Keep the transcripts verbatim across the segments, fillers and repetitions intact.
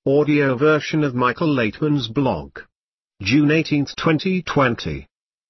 Audio version of Michael Laitman's blog. June eighteenth twenty twenty.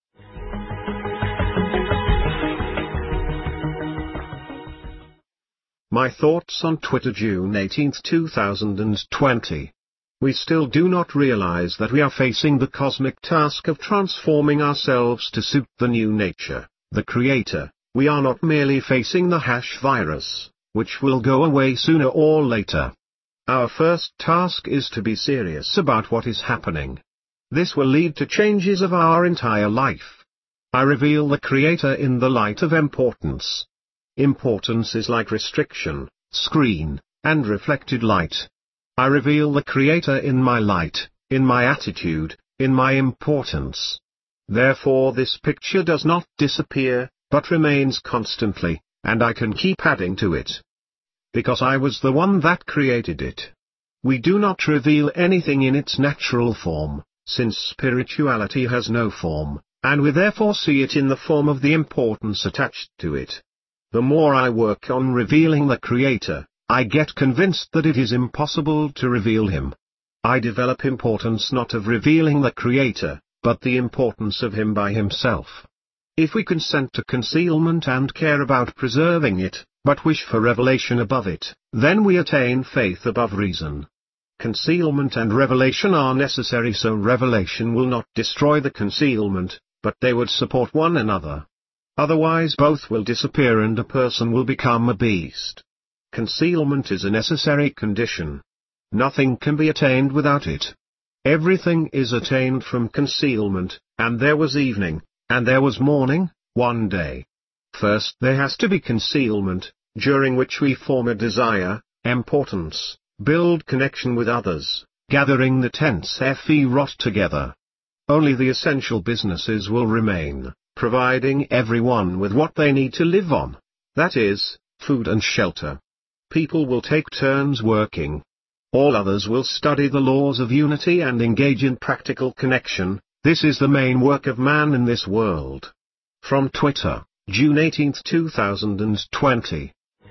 My thoughts on Twitter, June eighteenth two thousand twenty. We still do not realize that we are facing the cosmic task of transforming ourselves to suit the new nature, the Creator. We are not merely facing the hash virus, which will go away sooner or later. Our first task is to be serious about what is happening. This will lead to changes of our entire life. I reveal the Creator in the light of importance. Importance is like restriction, screen, and reflected light. I reveal the Creator in my light, in my attitude, in my importance. Therefore this picture does not disappear, but remains constantly, and I can keep adding to it. Because I was the one that created it. We do not reveal anything in its natural form, since spirituality has no form, and we therefore see it in the form of the importance attached to it. The more I work on revealing the Creator, I get convinced that it is impossible to reveal Him. I develop importance not of revealing the Creator, but the importance of Him by Himself. If we consent to concealment and care about preserving it, but wish for revelation above it, then we attain faith above reason. Concealment and revelation are necessary, so revelation will not destroy the concealment, but they would support one another. Otherwise both will disappear and a person will become a beast. Concealment is a necessary condition. Nothing can be attained without it. Everything is attained from concealment, and there was evening, and there was morning, one day. First there has to be concealment, during which we form a desire, importance, build connection with others, gathering the tense effort together. Only the essential businesses will remain, providing everyone with what they need to live on. That is, food and shelter. People will take turns working. All others will study the laws of unity and engage in practical connection. This is the main work of man in this world. From Twitter, June eighteenth two thousand twenty.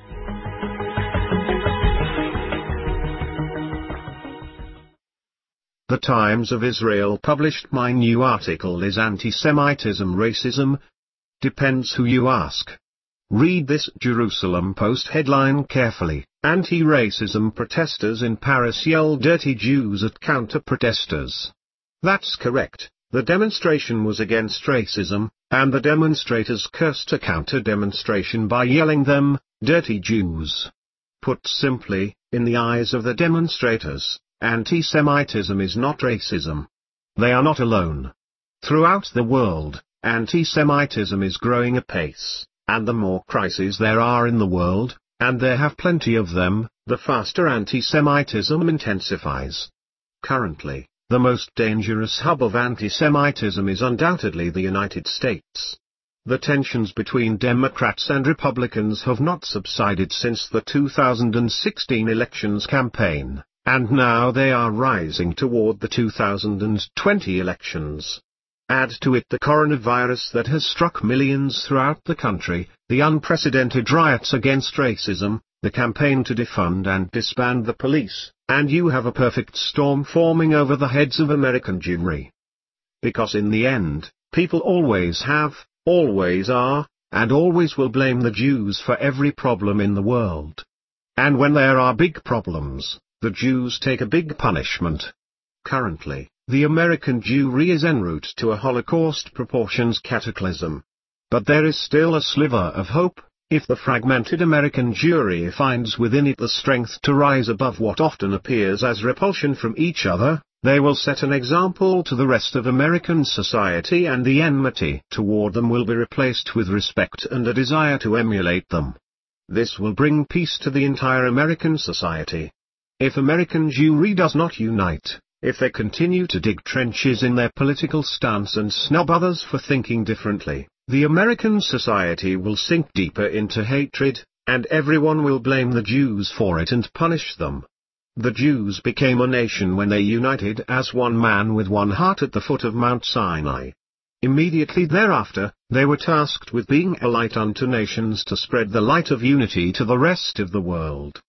The Times of Israel published my new article. Is anti-Semitism racism? Depends who you ask. Read this Jerusalem Post headline carefully. Anti-racism protesters in Paris yell dirty Jews at counter-protesters. That's correct. The demonstration was against racism, and the demonstrators cursed a counter-demonstration by yelling them, dirty Jews. Put simply, in the eyes of the demonstrators, anti-Semitism is not racism. They are not alone. Throughout the world, anti-Semitism is growing apace, and the more crises there are in the world, and there have plenty of them, the faster anti-Semitism intensifies. Currently, the most dangerous hub of anti-Semitism is undoubtedly the United States. The tensions between Democrats and Republicans have not subsided since the two thousand sixteen elections campaign, and now they are rising toward the two thousand twenty elections. Add to it the coronavirus that has struck millions throughout the country, the unprecedented riots against racism, the campaign to defund and disband the police, and you have a perfect storm forming over the heads of American Jewry. Because in the end, people always have, always are, and always will blame the Jews for every problem in the world. And when there are big problems, the Jews take a big punishment. Currently, the American Jewry is en route to a Holocaust proportions cataclysm. But there is still a sliver of hope. If the fragmented American Jewry finds within it the strength to rise above what often appears as repulsion from each other, they will set an example to the rest of American society, and the enmity toward them will be replaced with respect and a desire to emulate them. This will bring peace to the entire American society. If American Jewry does not unite, if they continue to dig trenches in their political stance and snub others for thinking differently, the American society will sink deeper into hatred, and everyone will blame the Jews for it and punish them. The Jews became a nation when they united as one man with one heart at the foot of Mount Sinai. Immediately thereafter, they were tasked with being a light unto nations to spread the light of unity to the rest of the world.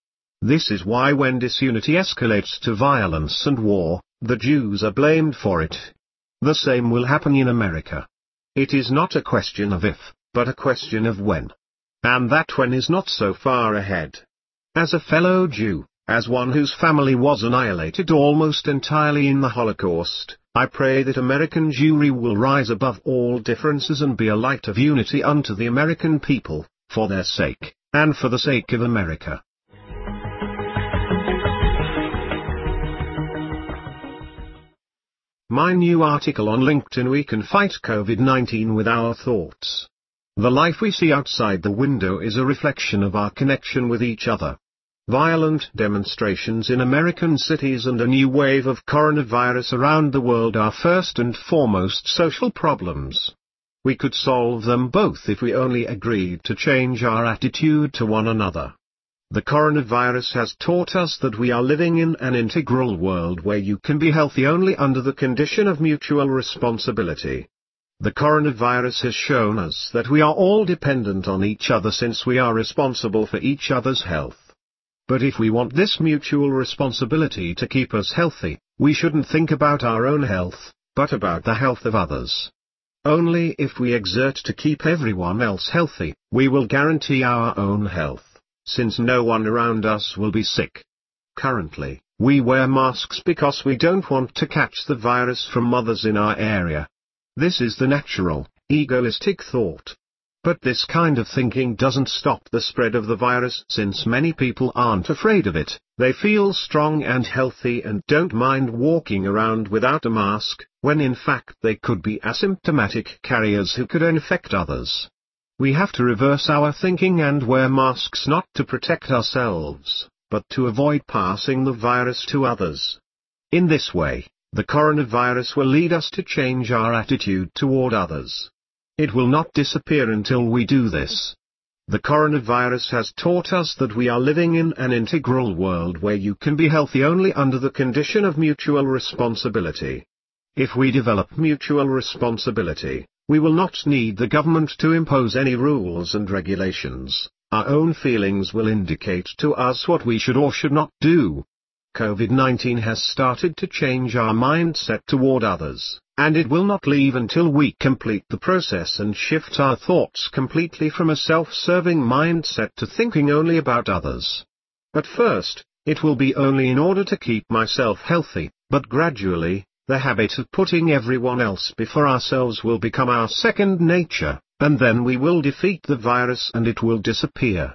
This is why when disunity escalates to violence and war, the Jews are blamed for it. The same will happen in America. It is not a question of if, but a question of when. And that when is not so far ahead. As a fellow Jew, as one whose family was annihilated almost entirely in the Holocaust, I pray that American Jewry will rise above all differences and be a light of unity unto the American people, for their sake, and for the sake of America. My new article on LinkedIn: We can fight COVID nineteen with our thoughts. The life we see outside the window is a reflection of our connection with each other. Violent demonstrations in American cities and a new wave of coronavirus around the world are first and foremost social problems. We could solve them both if we only agreed to change our attitude to one another. The coronavirus has taught us that we are living in an integral world where you can be healthy only under the condition of mutual responsibility. The coronavirus has shown us that we are all dependent on each other since we are responsible for each other's health. But if we want this mutual responsibility to keep us healthy, we shouldn't think about our own health, but about the health of others. Only if we exert to keep everyone else healthy, we will guarantee our own health, since no one around us will be sick. Currently, we wear masks because we don't want to catch the virus from others in our area. This is the natural, egoistic thought. But this kind of thinking doesn't stop the spread of the virus, since many people aren't afraid of it. They feel strong and healthy and don't mind walking around without a mask, when in fact they could be asymptomatic carriers who could infect others. We have to reverse our thinking and wear masks not to protect ourselves, but to avoid passing the virus to others. In this way, the coronavirus will lead us to change our attitude toward others. It will not disappear until we do this. The coronavirus has taught us that we are living in an integral world where you can be healthy only under the condition of mutual responsibility. If we develop mutual responsibility, we will not need the government to impose any rules and regulations. Our own feelings will indicate to us what we should or should not do. COVID nineteen has started to change our mindset toward others, and it will not leave until we complete the process and shift our thoughts completely from a self-serving mindset to thinking only about others. At first, it will be only in order to keep myself healthy, but gradually, the habit of putting everyone else before ourselves will become our second nature, and then we will defeat the virus and it will disappear.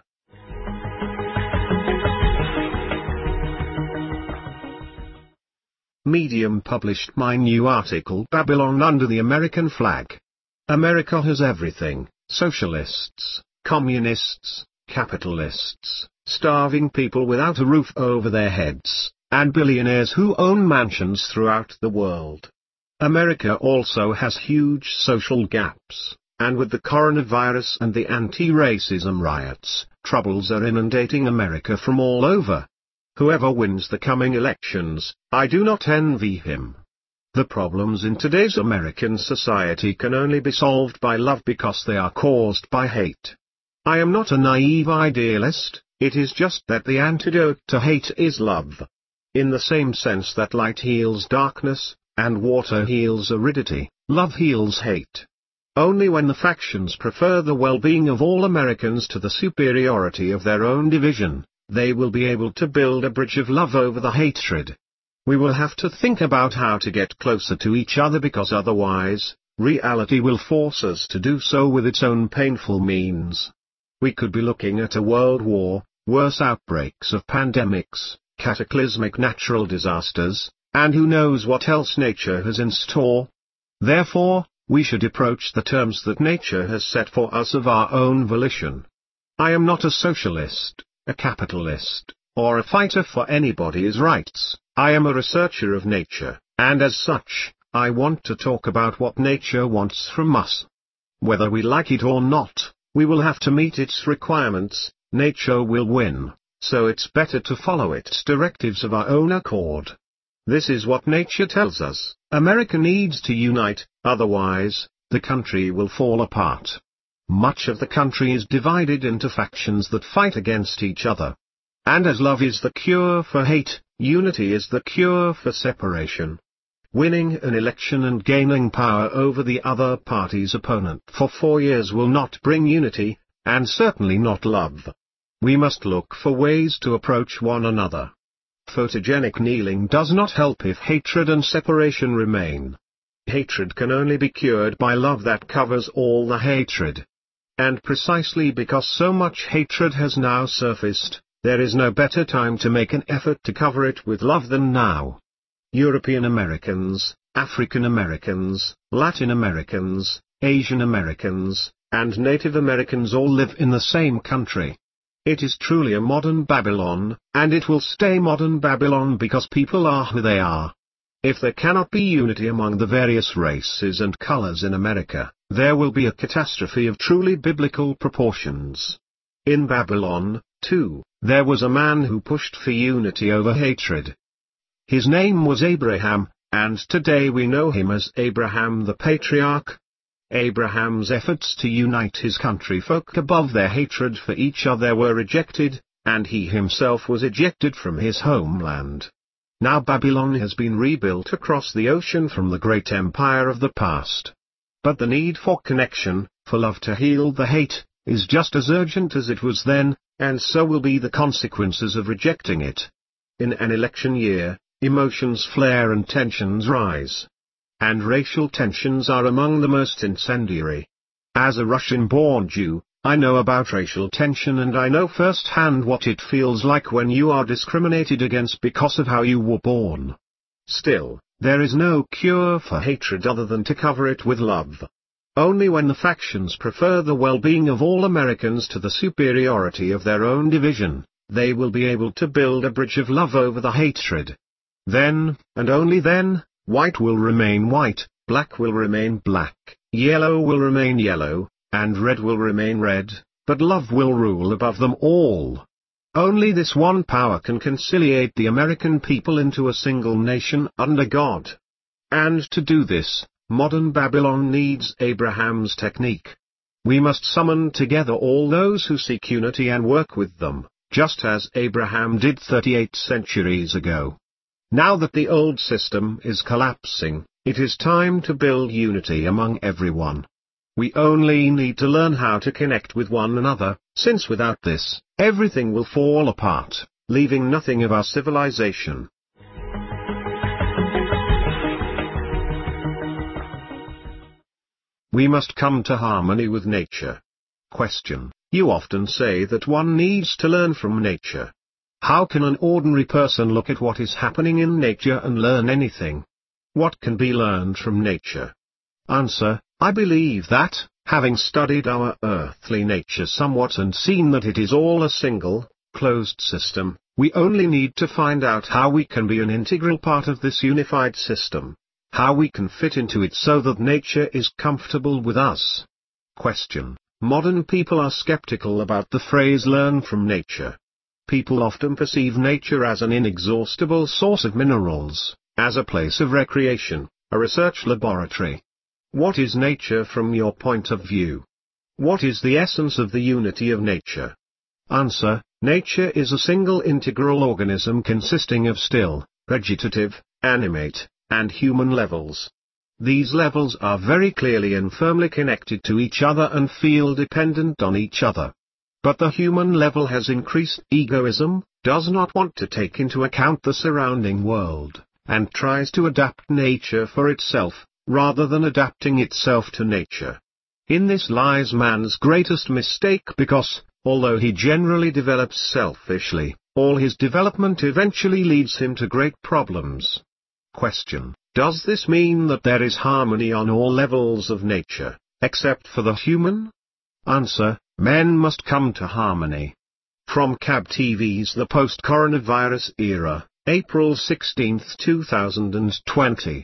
Medium published my new article: Babylon Under the American Flag. America has everything: socialists, communists, capitalists, starving people without a roof over their heads, and billionaires who own mansions throughout the world. America also has huge social gaps, and with the coronavirus and the anti-racism riots, troubles are inundating America from all over. Whoever wins the coming elections, I do not envy him. The problems in today's American society can only be solved by love because they are caused by hate. I am not a naive idealist, it is just that the antidote to hate is love. In the same sense that light heals darkness, and water heals aridity, love heals hate. Only when the factions prefer the well-being of all Americans to the superiority of their own division, they will be able to build a bridge of love over the hatred. We will have to think about how to get closer to each other because otherwise, reality will force us to do so with its own painful means. We could be looking at a world war, worse outbreaks of pandemics, cataclysmic natural disasters, and who knows what else nature has in store. Therefore, we should approach the terms that nature has set for us of our own volition. I am not a socialist, a capitalist, or a fighter for anybody's rights. I am a researcher of nature, and as such, I want to talk about what nature wants from us. Whether we like it or not, we will have to meet its requirements. Nature will win, so it's better to follow its directives of our own accord. This is what nature tells us. America needs to unite, otherwise, the country will fall apart. Much of the country is divided into factions that fight against each other. And as love is the cure for hate, unity is the cure for separation. Winning an election and gaining power over the other party's opponent for four years will not bring unity, and certainly not love. We must look for ways to approach one another. Photogenic kneeling does not help if hatred and separation remain. Hatred can only be cured by love that covers all the hatred. And precisely because so much hatred has now surfaced, there is no better time to make an effort to cover it with love than now. European Americans, African Americans, Latin Americans, Asian Americans, and Native Americans all live in the same country. It is truly a modern Babylon, and it will stay modern Babylon because people are who they are. If there cannot be unity among the various races and colors in America, there will be a catastrophe of truly biblical proportions. In Babylon, too, there was a man who pushed for unity over hatred. His name was Abraham, and today we know him as Abraham the Patriarch. Abraham's efforts to unite his countryfolk above their hatred for each other were rejected, and he himself was ejected from his homeland. Now Babylon has been rebuilt across the ocean from the great empire of the past. But the need for connection, for love to heal the hate, is just as urgent as it was then, and so will be the consequences of rejecting it. In an election year, emotions flare and tensions rise. And racial tensions are among the most incendiary. As a Russian-born Jew, I know about racial tension, and I know firsthand what it feels like when you are discriminated against because of how you were born. Still, there is no cure for hatred other than to cover it with love. Only when the factions prefer the well-being of all Americans to the superiority of their own division, they will be able to build a bridge of love over the hatred. Then, and only then, white will remain white, black will remain black, yellow will remain yellow, and red will remain red, but love will rule above them all. Only this one power can conciliate the American people into a single nation under God. And to do this, modern Babylon needs Abraham's technique. We must summon together all those who seek unity and work with them, just as Abraham did thirty-eight centuries ago. Now that the old system is collapsing, it is time to build unity among everyone. We only need to learn how to connect with one another, since without this, everything will fall apart, leaving nothing of our civilization. We must come to harmony with nature. Question: you often say that one needs to learn from nature. How can an ordinary person look at what is happening in nature and learn anything? What can be learned from nature? Answer: I believe that, having studied our earthly nature somewhat and seen that it is all a single, closed system, we only need to find out how we can be an integral part of this unified system. How we can fit into it so that nature is comfortable with us. Question: modern people are skeptical about the phrase learn from nature. People often perceive nature as an inexhaustible source of minerals, as a place of recreation, a research laboratory. What is nature from your point of view? What is the essence of the unity of nature? Answer: nature is a single integral organism consisting of still, vegetative, animate, and human levels. These levels are very clearly and firmly connected to each other and feel dependent on each other. But the human level has increased egoism, does not want to take into account the surrounding world, and tries to adapt nature for itself, rather than adapting itself to nature. In this lies man's greatest mistake because, although he generally develops selfishly, all his development eventually leads him to great problems. Question: does this mean that there is harmony on all levels of nature, except for the human? Answer: men must come to harmony. From C A B T V's The Post-Coronavirus Era, April sixteenth two thousand twenty.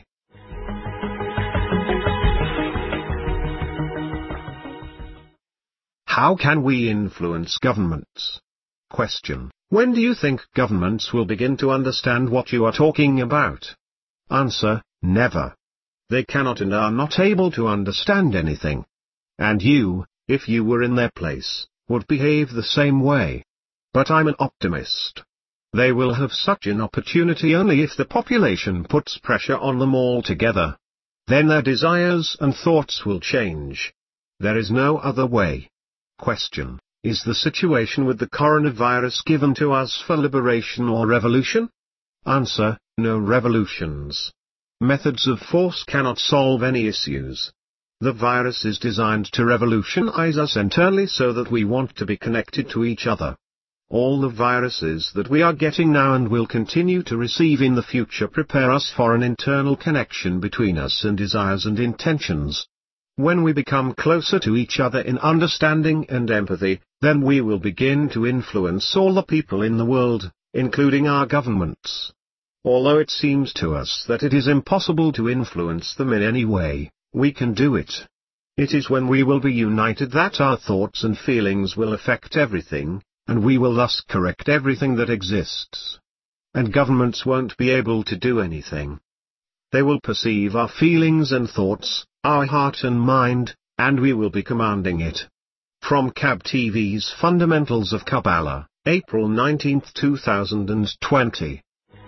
How can we influence governments? Question: when do you think governments will begin to understand what you are talking about? Answer: never. They cannot and are not able to understand anything. And you, if you were in their place, would behave the same way. But I'm an optimist. They will have such an opportunity only if the population puts pressure on them all together. Then their desires and thoughts will change. There is no other way. Question: is the situation with the coronavirus given to us for liberation or revolution? Answer: no revolutions. Methods of force cannot solve any issues. The virus is designed to revolutionize us internally so that we want to be connected to each other. All the viruses that we are getting now and will continue to receive in the future prepare us for an internal connection between us and desires and intentions. When we become closer to each other in understanding and empathy, then we will begin to influence all the people in the world, including our governments. Although it seems to us that it is impossible to influence them in any way, we can do it. It is when we will be united that our thoughts and feelings will affect everything, and we will thus correct everything that exists. And governments won't be able to do anything. They will perceive our feelings and thoughts, our heart and mind, and we will be commanding it. From C A B T V's Fundamentals of Kabbalah, April nineteenth two thousand twenty.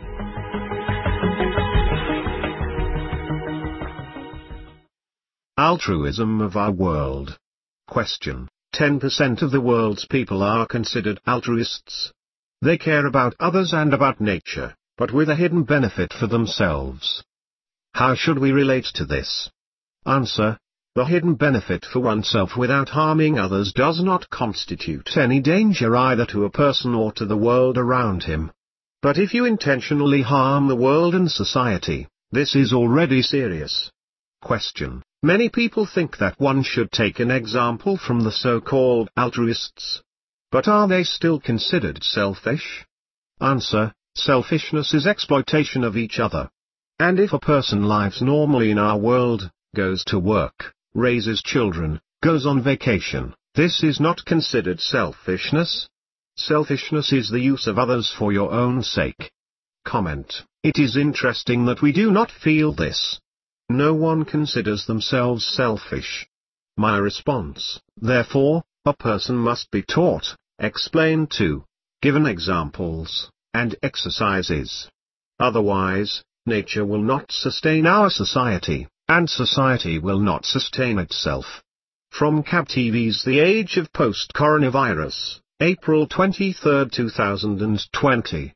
Altruism of our world. Question: ten percent of the world's people are considered altruists. They care about others and about nature, but with a hidden benefit for themselves. How should we relate to this? Answer: the hidden benefit for oneself without harming others does not constitute any danger either to a person or to the world around him. But if you intentionally harm the world and society, this is already serious. Question: many people think that one should take an example from the so-called altruists. But are they still considered selfish? Answer: selfishness is exploitation of each other. And if a person lives normally in our world, goes to work, raises children, goes on vacation, this is not considered selfishness. Selfishness is the use of others for your own sake. Comment: it is interesting that we do not feel this. No one considers themselves selfish. My response: therefore, a person must be taught, explained to, given examples, and exercises. Otherwise, nature will not sustain our society, and society will not sustain itself. From C A B T V's The Age of Post-Coronavirus, April twenty-third two thousand twenty.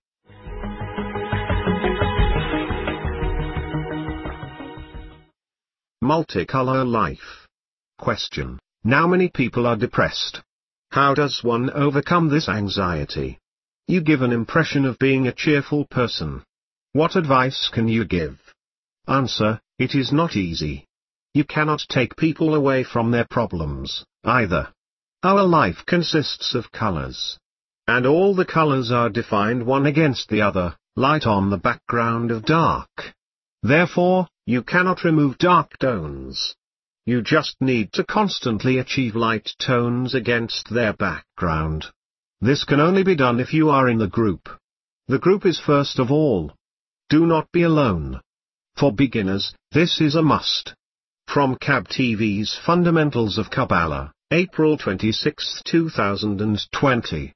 Multicolor life. Question: now many people are depressed. How does one overcome this anxiety? You give an impression of being a cheerful person. What advice can you give? Answer: it is not easy. You cannot take people away from their problems, either. Our life consists of colors. And all the colors are defined one against the other, light on the background of dark. Therefore, you cannot remove dark tones. You just need to constantly achieve light tones against their background. This can only be done if you are in the group. The group is first of all. Do not be alone. For beginners, this is a must. From C A B T V's Fundamentals of Kabbalah, April twenty-sixth two thousand twenty.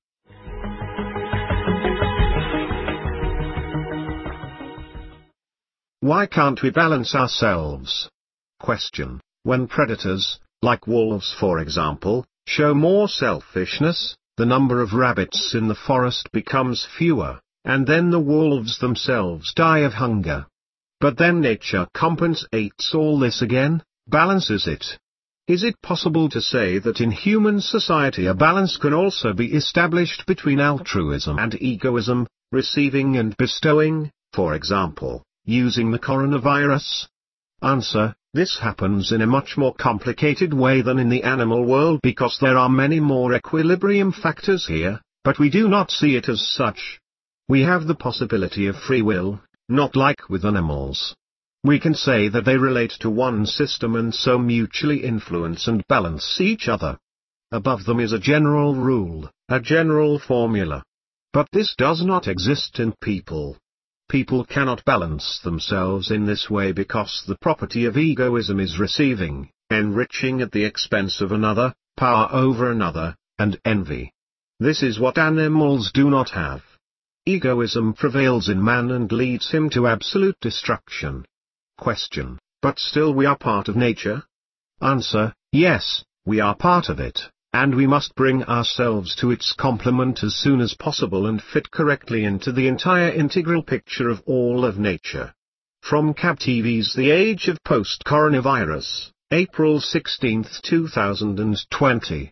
Why can't we balance ourselves? Question: when predators, like wolves for example, show more selfishness, the number of rabbits in the forest becomes fewer, and then the wolves themselves die of hunger. But then nature compensates all this again, balances it. Is it possible to say that in human society a balance can also be established between altruism and egoism, receiving and bestowing, for example, using the coronavirus? Answer: this happens in a much more complicated way than in the animal world because there are many more equilibrium factors here, but we do not see it as such. We have the possibility of free will, not like with animals. We can say that they relate to one system and so mutually influence and balance each other. Above them is a general rule, a general formula. But this does not exist in people. People cannot balance themselves in this way because the property of egoism is receiving, enriching at the expense of another, power over another, and envy. This is what animals do not have. Egoism prevails in man and leads him to absolute destruction. Question: but still we are part of nature? Answer: yes, we are part of it, and we must bring ourselves to its complement as soon as possible and fit correctly into the entire integral picture of all of nature. From C A B T V's The Age of Post-Coronavirus, April sixteenth two thousand twenty.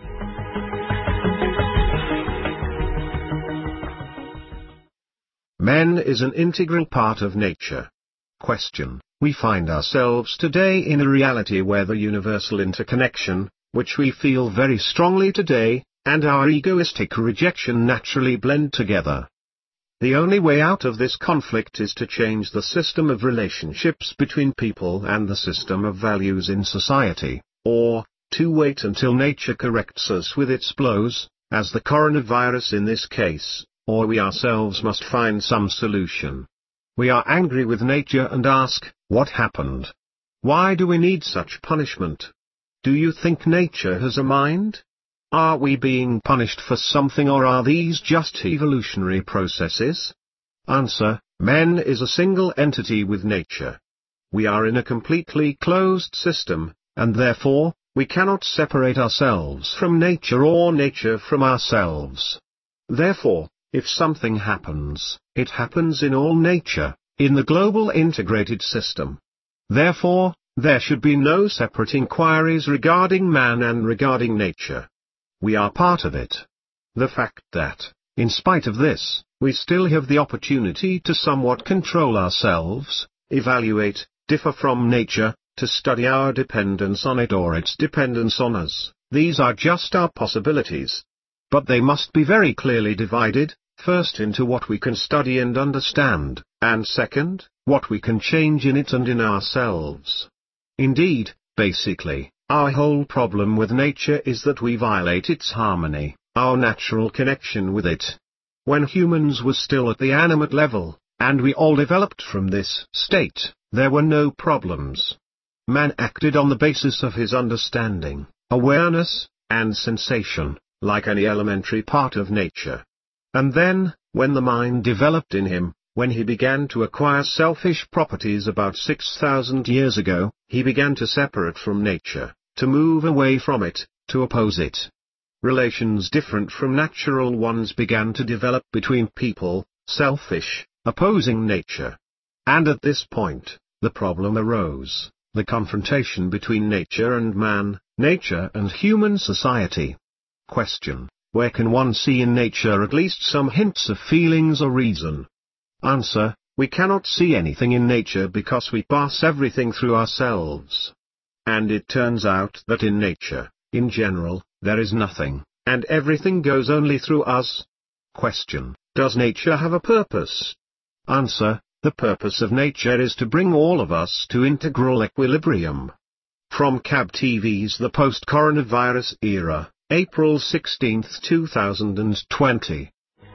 Men is an integral part of nature. Question: we find ourselves today in a reality where the universal interconnection, which we feel very strongly today, and our egoistic rejection naturally blend together. The only way out of this conflict is to change the system of relationships between people and the system of values in society, or, to wait until nature corrects us with its blows, as the coronavirus in this case, or we ourselves must find some solution. We are angry with nature and ask, what happened? Why do we need such punishment? Do you think nature has a mind? Are we being punished for something, or are these just evolutionary processes? Answer: men is a single entity with nature. We are in a completely closed system, and therefore, we cannot separate ourselves from nature or nature from ourselves. Therefore, if something happens, it happens in all nature, in the global integrated system. Therefore, there should be no separate inquiries regarding man and regarding nature. We are part of it. The fact that, in spite of this, we still have the opportunity to somewhat control ourselves, evaluate, differ from nature, to study our dependence on it or its dependence on us, these are just our possibilities. But they must be very clearly divided, first into what we can study and understand, and second, what we can change in it and in ourselves. Indeed, basically, our whole problem with nature is that we violate its harmony, our natural connection with it. When humans were still at the animate level, and we all developed from this state, there were no problems. Man acted on the basis of his understanding, awareness, and sensation, like any elementary part of nature. And then, when the mind developed in him, when he began to acquire selfish properties about six thousand years ago, he began to separate from nature, to move away from it, to oppose it. Relations different from natural ones began to develop between people, selfish, opposing nature. And at this point, the problem arose, the confrontation between nature and man, nature and human society. Question: where can one see in nature at least some hints of feelings or reason? Answer: we cannot see anything in nature because we pass everything through ourselves. And it turns out that in nature, in general, there is nothing, and everything goes only through us. Question: does nature have a purpose? Answer: the purpose of nature is to bring all of us to integral equilibrium. From C A B T V's The Post-Coronavirus Era, April sixteenth two thousand twenty.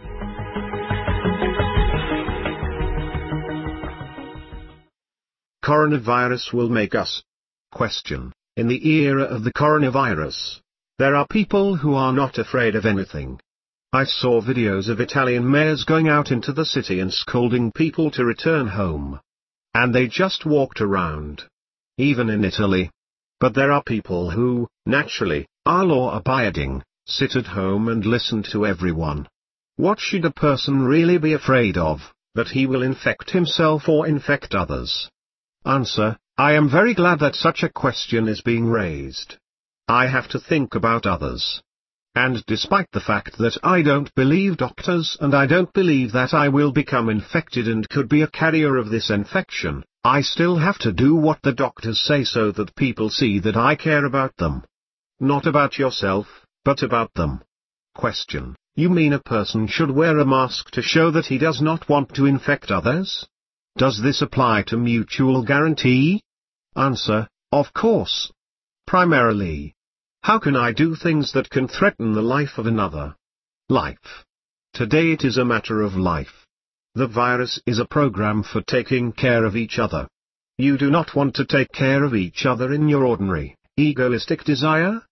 Coronavirus will make us. Question: in the era of the coronavirus, there are people who are not afraid of anything. I saw videos of Italian mayors going out into the city and scolding people to return home. And they just walked around. Even in Italy. But there are people who, naturally, are law-abiding, sit at home and listen to everyone. What should a person really be afraid of, that he will infect himself or infect others? Answer: I am very glad that such a question is being raised. I have to think about others. And despite the fact that I don't believe doctors and I don't believe that I will become infected and could be a carrier of this infection, I still have to do what the doctors say so that people see that I care about them. Not about yourself, but about them. Question: you mean a person should wear a mask to show that he does not want to infect others? Does this apply to mutual guarantee? Answer: of course. Primarily. How can I do things that can threaten the life of another? Life. Today it is a matter of life. The virus is a program for taking care of each other. You do not want to take care of each other in your ordinary, egoistic desire?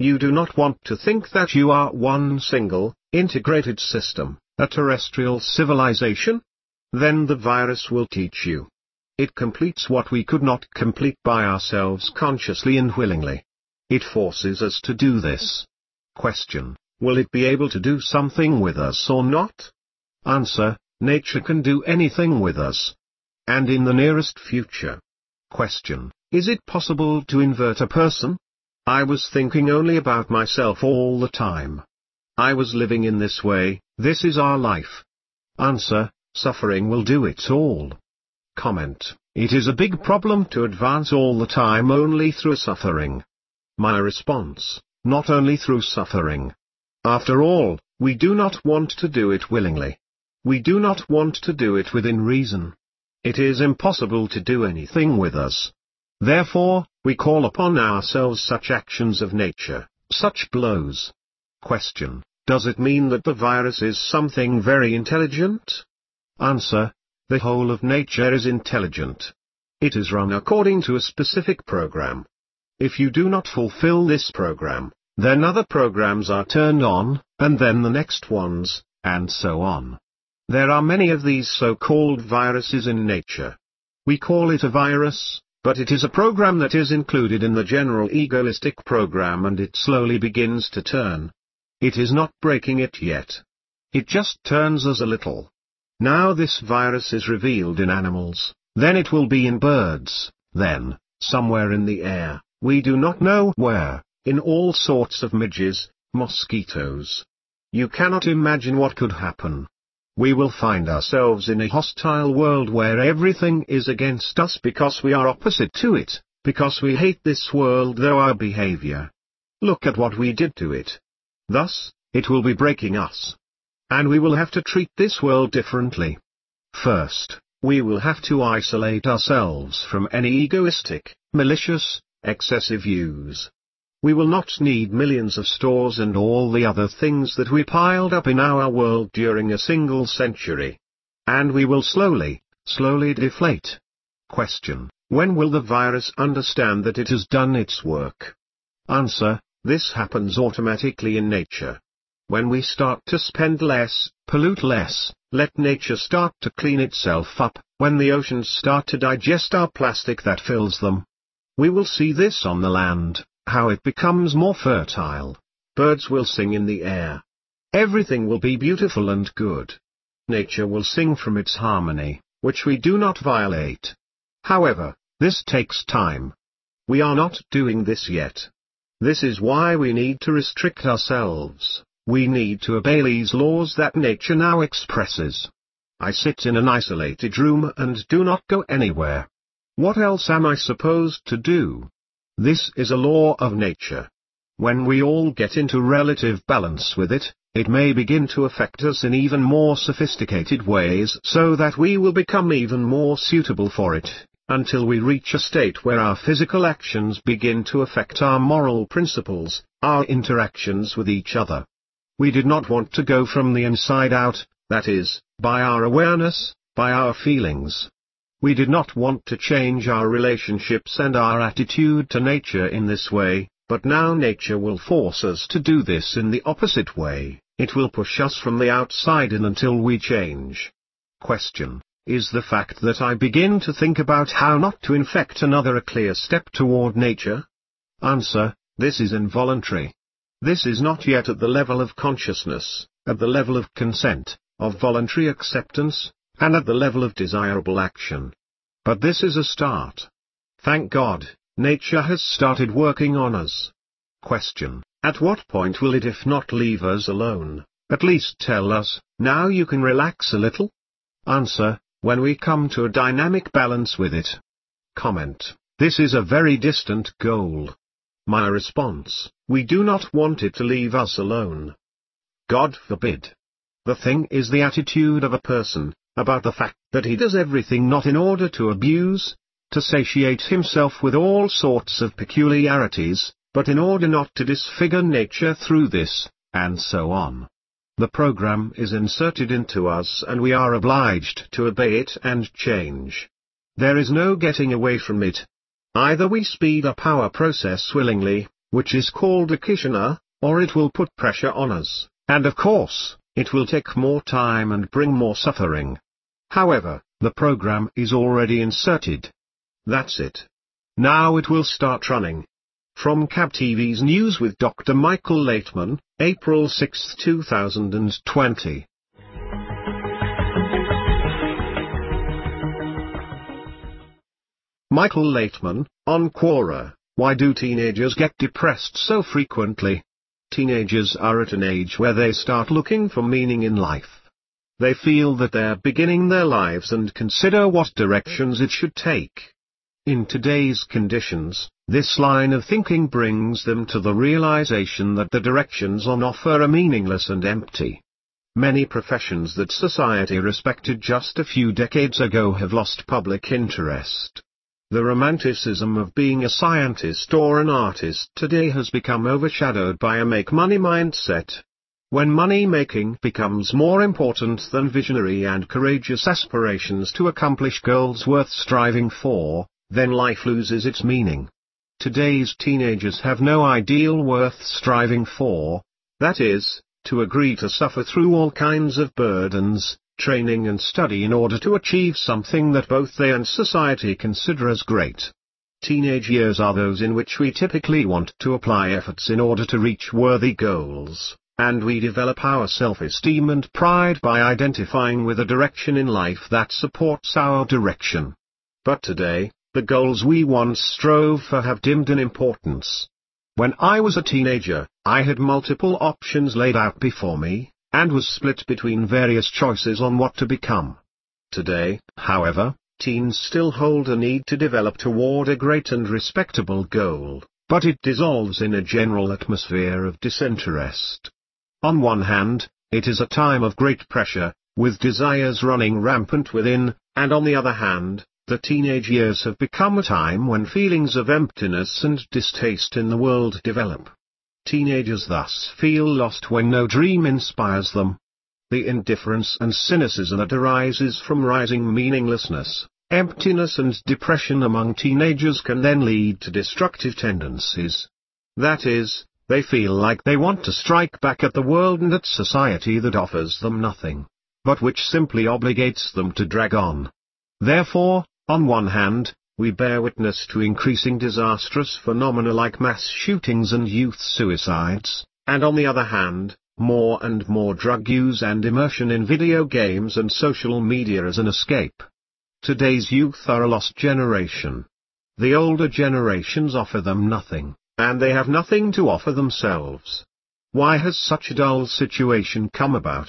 You do not want to think that you are one single, integrated system, a terrestrial civilization? Then the virus will teach you. It completes what we could not complete by ourselves consciously and willingly. It forces us to do this. Question: will it be able to do something with us or not? Answer: nature can do anything with us. And in the nearest future. Question: is it possible to invert a person? I was thinking only about myself all the time. I was living in this way, this is our life. Answer: suffering will do it all. Comment: it is a big problem to advance all the time only through suffering. My response: not only through suffering. After all, we do not want to do it willingly. We do not want to do it within reason. It is impossible to do anything with us. Therefore, we call upon ourselves such actions of nature, such blows. Question: does it mean that the virus is something very intelligent? Answer: the whole of nature is intelligent. It is run according to a specific program. If you do not fulfill this program, then other programs are turned on, and then the next ones, and so on. There are many of these so-called viruses in nature. We call it a virus, but it is a program that is included in the general egoistic program, and it slowly begins to turn. It is not breaking it yet. It just turns us a little. Now this virus is revealed in animals, then it will be in birds, then, somewhere in the air, we do not know where, in all sorts of midges, mosquitoes. You cannot imagine what could happen. We will find ourselves in a hostile world where everything is against us because we are opposite to it, because we hate this world through our behavior. Look at what we did to it. Thus, it will be breaking us. And we will have to treat this world differently. First, we will have to isolate ourselves from any egoistic, malicious, excessive use. We will not need millions of stores and all the other things that we piled up in our world during a single century. And we will slowly, slowly deflate. Question: when will the virus understand that it has done its work? Answer: this happens automatically in nature. When we start to spend less, pollute less, let nature start to clean itself up, when the oceans start to digest our plastic that fills them. We will see this on the land, how it becomes more fertile. Birds will sing in the air. Everything will be beautiful and good. Nature will sing from its harmony, which we do not violate. However, this takes time. We are not doing this yet. This is why we need to restrict ourselves. We need to obey these laws that nature now expresses. I sit in an isolated room and do not go anywhere. What else am I supposed to do? This is a law of nature. When we all get into relative balance with it, it may begin to affect us in even more sophisticated ways so that we will become even more suitable for it, until we reach a state where our physical actions begin to affect our moral principles, our interactions with each other. We did not want to go from the inside out, that is, by our awareness, by our feelings. We did not want to change our relationships and our attitude to nature in this way, but now nature will force us to do this in the opposite way. It will push us from the outside in until we change. Question: is the fact that I begin to think about how not to infect another a clear step toward nature? Answer: this is involuntary. This is not yet at the level of consciousness, at the level of consent, of voluntary acceptance, and at the level of desirable action. But this is a start. Thank God, nature has started working on us. Question: at what point will it if not leave us alone, at least tell us, now you can relax a little? Answer: when we come to a dynamic balance with it. Comment: this is a very distant goal. My response: we do not want it to leave us alone. God forbid. The thing is the attitude of a person, about the fact that he does everything not in order to abuse, to satiate himself with all sorts of peculiarities, but in order not to disfigure nature through this, and so on. The program is inserted into us and we are obliged to obey it and change. There is no getting away from it. Either we speed up our process willingly, which is called a Kishana, or it will put pressure on us, and of course, it will take more time and bring more suffering. However, the program is already inserted. That's it. Now it will start running. From C A B T V's News with Doctor Michael Laitman, April sixth two thousand twenty. Michael Laitman, on Quora, why do teenagers get depressed so frequently? Teenagers are at an age where they start looking for meaning in life. They feel that they're beginning their lives and consider what directions it should take. In today's conditions, this line of thinking brings them to the realization that the directions on offer are meaningless and empty. Many professions that society respected just a few decades ago have lost public interest. The romanticism of being a scientist or an artist today has become overshadowed by a make-money mindset. When money-making becomes more important than visionary and courageous aspirations to accomplish goals worth striving for, then life loses its meaning. Today's teenagers have no ideal worth striving for, that is, to agree to suffer through all kinds of burdens, training and study in order to achieve something that both they and society consider as great. Teenage years are those in which we typically want to apply efforts in order to reach worthy goals, and we develop our self-esteem and pride by identifying with a direction in life that supports our direction. But today, the goals we once strove for have dimmed in importance. When I was a teenager, I had multiple options laid out before me, and was split between various choices on what to become. Today, however, teens still hold a need to develop toward a great and respectable goal, but it dissolves in a general atmosphere of disinterest. On one hand, it is a time of great pressure, with desires running rampant within, and on the other hand, the teenage years have become a time when feelings of emptiness and distaste in the world develop. Teenagers thus feel lost when no dream inspires them. The indifference and cynicism that arises from rising meaninglessness, emptiness and depression among teenagers can then lead to destructive tendencies. That is, they feel like they want to strike back at the world and at society that offers them nothing, but which simply obligates them to drag on. Therefore, on one hand, we bear witness to increasing disastrous phenomena like mass shootings and youth suicides, and on the other hand, more and more drug use and immersion in video games and social media as an escape. Today's youth are a lost generation. The older generations offer them nothing, and they have nothing to offer themselves. Why has such a dull situation come about?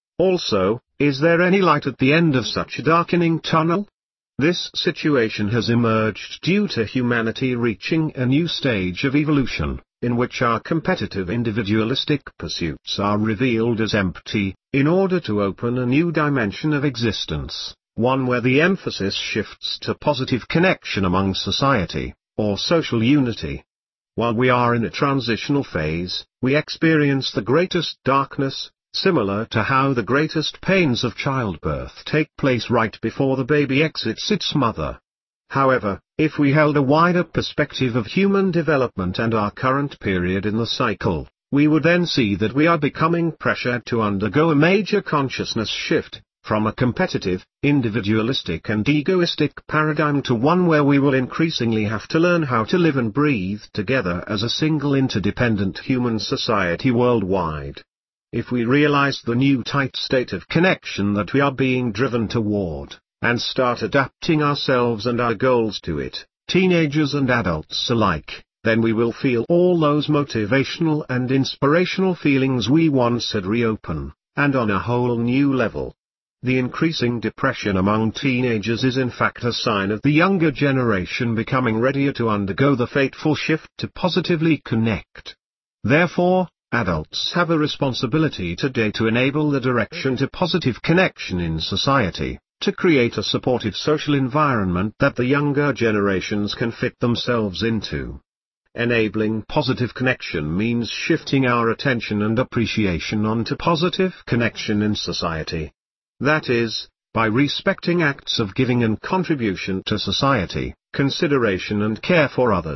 Also, is there any light at the end of such a darkening tunnel? This situation has emerged due to humanity reaching a new stage of evolution, in which our competitive individualistic pursuits are revealed as empty, in order to open a new dimension of existence, one where the emphasis shifts to positive connection among society, or social unity. While we are in a transitional phase, we experience the greatest darkness, similar to how the greatest pains of childbirth take place right before the baby exits its mother. However, if we held a wider perspective of human development and our current period in the cycle, we would then see that we are becoming pressured to undergo a major consciousness shift, from a competitive, individualistic and egoistic paradigm to one where we will increasingly have to learn how to live and breathe together as a single interdependent human society worldwide. If we realize the new tight state of connection that we are being driven toward, and start adapting ourselves and our goals to it, teenagers and adults alike, then we will feel all those motivational and inspirational feelings we once had reopen, and on a whole new level. The increasing depression among teenagers is in fact a sign of the younger generation becoming readier to undergo the fateful shift to positively connect. Therefore, adults have a responsibility today to enable the direction to positive connection in society, to create a supportive social environment that the younger generations can fit themselves into. Enabling positive connection means shifting our attention and appreciation onto positive connection in society. That is, by respecting acts of giving and contribution to society, consideration and care for others,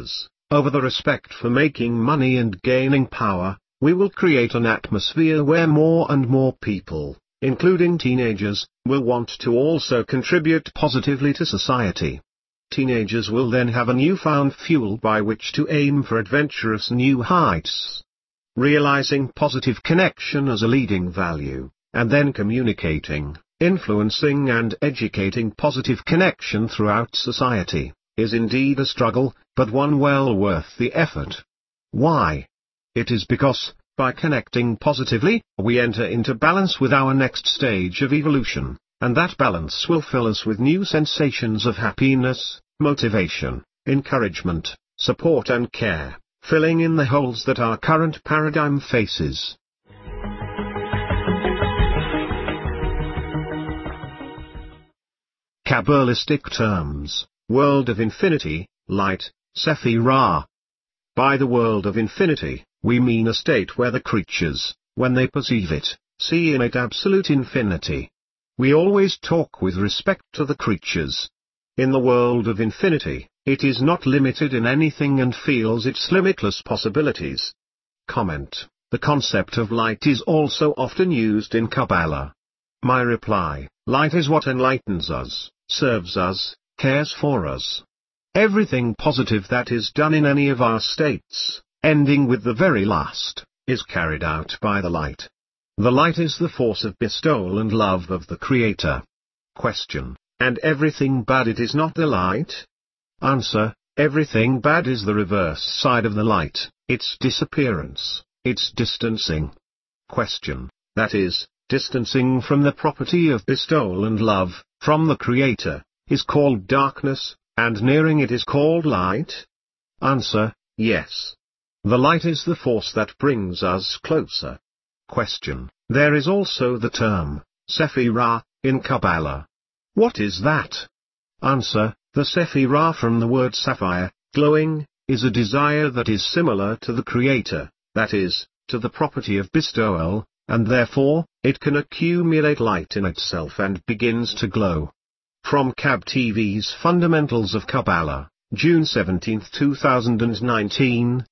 Over the respect for making money and gaining power, we will create an atmosphere where more and more people, including teenagers, will want to also contribute positively to society. Teenagers will then have a newfound fuel by which to aim for adventurous new heights. Realizing positive connection as a leading value, and then communicating, influencing and educating positive connection throughout society, is indeed a struggle, but one well worth the effort. Why? It is because, by connecting positively, we enter into balance with our next stage of evolution, and that balance will fill us with new sensations of happiness, motivation, encouragement, support and care, filling in the holes that our current paradigm faces. Kabbalistic terms: world of infinity, light, Sephirah. By the world of infinity, we mean a state where the creatures, when they perceive it, see in it absolute infinity. We always talk with respect to the creatures. In the world of infinity, it is not limited in anything and feels its limitless possibilities. Comment: the concept of light is also often used in Kabbalah. My reply: light is what enlightens us, serves us, cares for us. Everything positive that is done in any of our states, ending with the very last, is carried out by the light. The light is the force of bestowal and love of the Creator. Question: and everything bad, it is not the light? Answer: everything bad is the reverse side of the light, its disappearance, its distancing. Question: that is, distancing from the property of bestowal and love, from the Creator, is called darkness, and nearing it is called light? Answer: yes. The light is the force that brings us closer. Question: there is also the term, Sephirah, in Kabbalah. What is that? Answer: the Sephirah from the word sapphire, glowing, is a desire that is similar to the Creator, that is, to the property of bestowal, and therefore, it can accumulate light in itself and begins to glow. From Kab T V's Fundamentals of Kabbalah, June seventeenth two thousand nineteen.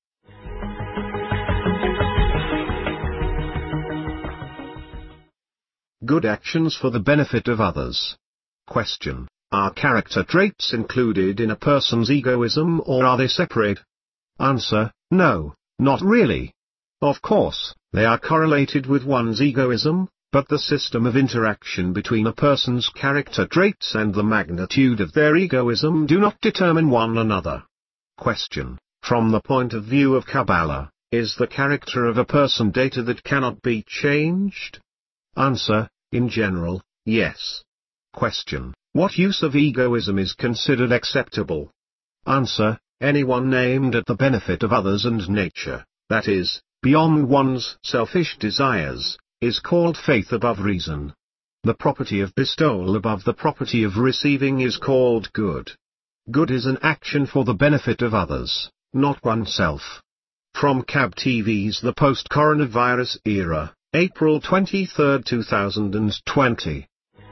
Good actions for the benefit of others. Question: are character traits included in a person's egoism or are they separate? Answer: no, not really. Of course, they are correlated with one's egoism, but the system of interaction between a person's character traits and the magnitude of their egoism do not determine one another. Question: from the point of view of Kabbalah, is the character of a person data that cannot be changed? Answer: in general, yes. Question: what use of egoism is considered acceptable? Answer: anyone aimed at the benefit of others and nature, that is, beyond one's selfish desires, is called faith above reason. The property of bestowal above the property of receiving is called good. Good is an action for the benefit of others, not oneself. From Kab T V's The Post-Coronavirus Era, April twenty-third two thousand twenty.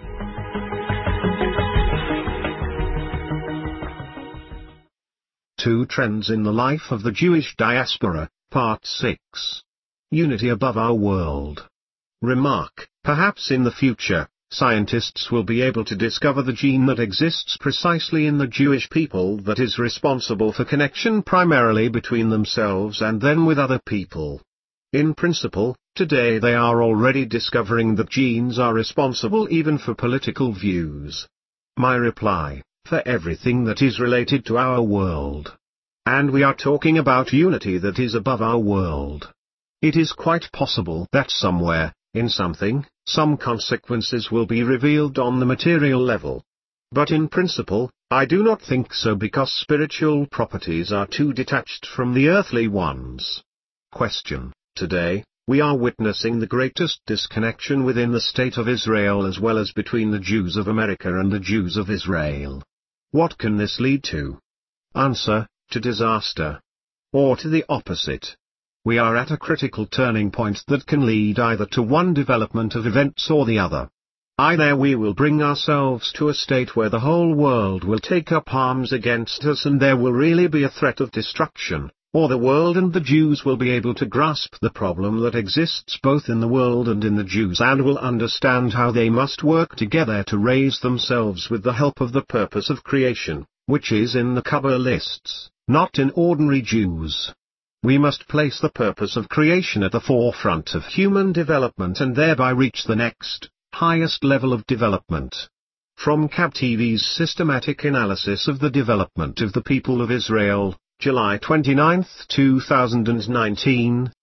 Two Trends in the Life of the Jewish Diaspora, Part six. Unity above our world. Remark: perhaps in the future, scientists will be able to discover the gene that exists precisely in the Jewish people that is responsible for connection primarily between themselves and then with other people. In principle, today they are already discovering that genes are responsible even for political views. My reply: for everything that is related to our world. And we are talking about unity that is above our world. It is quite possible that somewhere, in something, some consequences will be revealed on the material level. But in principle, I do not think so because spiritual properties are too detached from the earthly ones. Question: today, we are witnessing the greatest disconnection within the state of Israel as well as between the Jews of America and the Jews of Israel. What can this lead to? Answer: to disaster. Or to the opposite. We are at a critical turning point that can lead either to one development of events or the other. I there we will bring ourselves to a state where the whole world will take up arms against us and there will really be a threat of destruction, or the world and the Jews will be able to grasp the problem that exists both in the world and in the Jews and will understand how they must work together to raise themselves with the help of the purpose of creation, which is in the Kabbalists, not in ordinary Jews. We must place the purpose of creation at the forefront of human development and thereby reach the next, highest level of development. From K A B T V's Systematic Analysis of the Development of the People of Israel, July twenty-ninth, two thousand nineteen.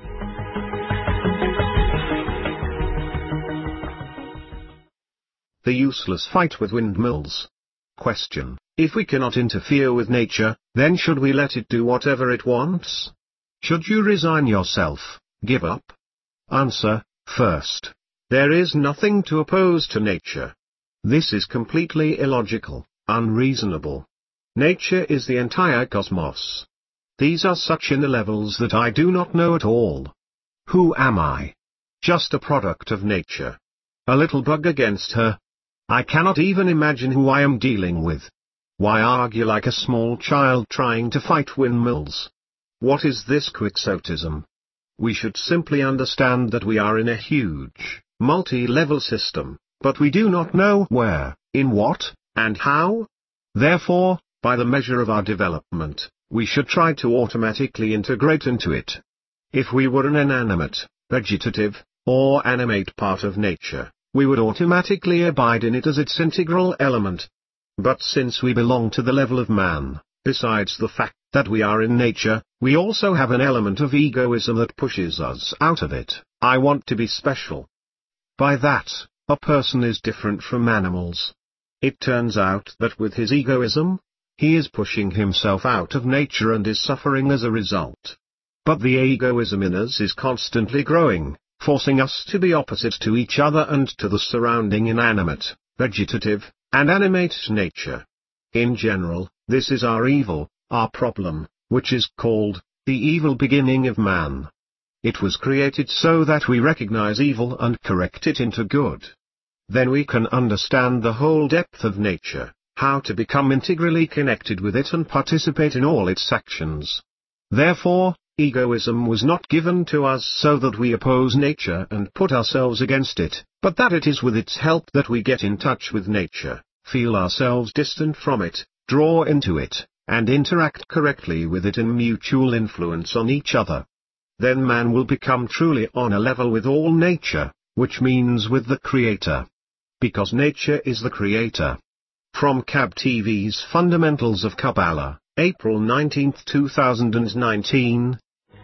The useless fight with windmills. Question: if we cannot interfere with nature, then should we let it do whatever it wants? Should you resign yourself, give up? Answer: first, there is nothing to oppose to nature. This is completely illogical, unreasonable. Nature is the entire cosmos. These are such inner levels that I do not know at all. Who am I? Just a product of nature. A little bug against her. I cannot even imagine who I am dealing with. Why argue like a small child trying to fight windmills? What is this quixotism? We should simply understand that we are in a huge, multi-level system, but we do not know where, in what, and how. Therefore, by the measure of our development, we should try to automatically integrate into it. If we were an inanimate, vegetative, or animate part of nature, we would automatically abide in it as its integral element. But since we belong to the level of man, besides the fact that we are in nature, we also have an element of egoism that pushes us out of it. I want to be special. By that, a person is different from animals. It turns out that with his egoism, he is pushing himself out of nature and is suffering as a result. But the egoism in us is constantly growing, forcing us to be opposite to each other and to the surrounding inanimate, vegetative, and animate nature. In general, this is our evil, our problem, which is called the evil beginning of man. It was created so that we recognize evil and correct it into good. Then we can understand the whole depth of nature, how to become integrally connected with it and participate in all its actions. Therefore, egoism was not given to us so that we oppose nature and put ourselves against it, but that it is with its help that we get in touch with nature, feel ourselves distant from it, draw into it, and interact correctly with it in mutual influence on each other. Then man will become truly on a level with all nature, which means with the Creator. Because nature is the Creator. From K A B T V's Fundamentals of Kabbalah, April nineteenth, two thousand nineteen.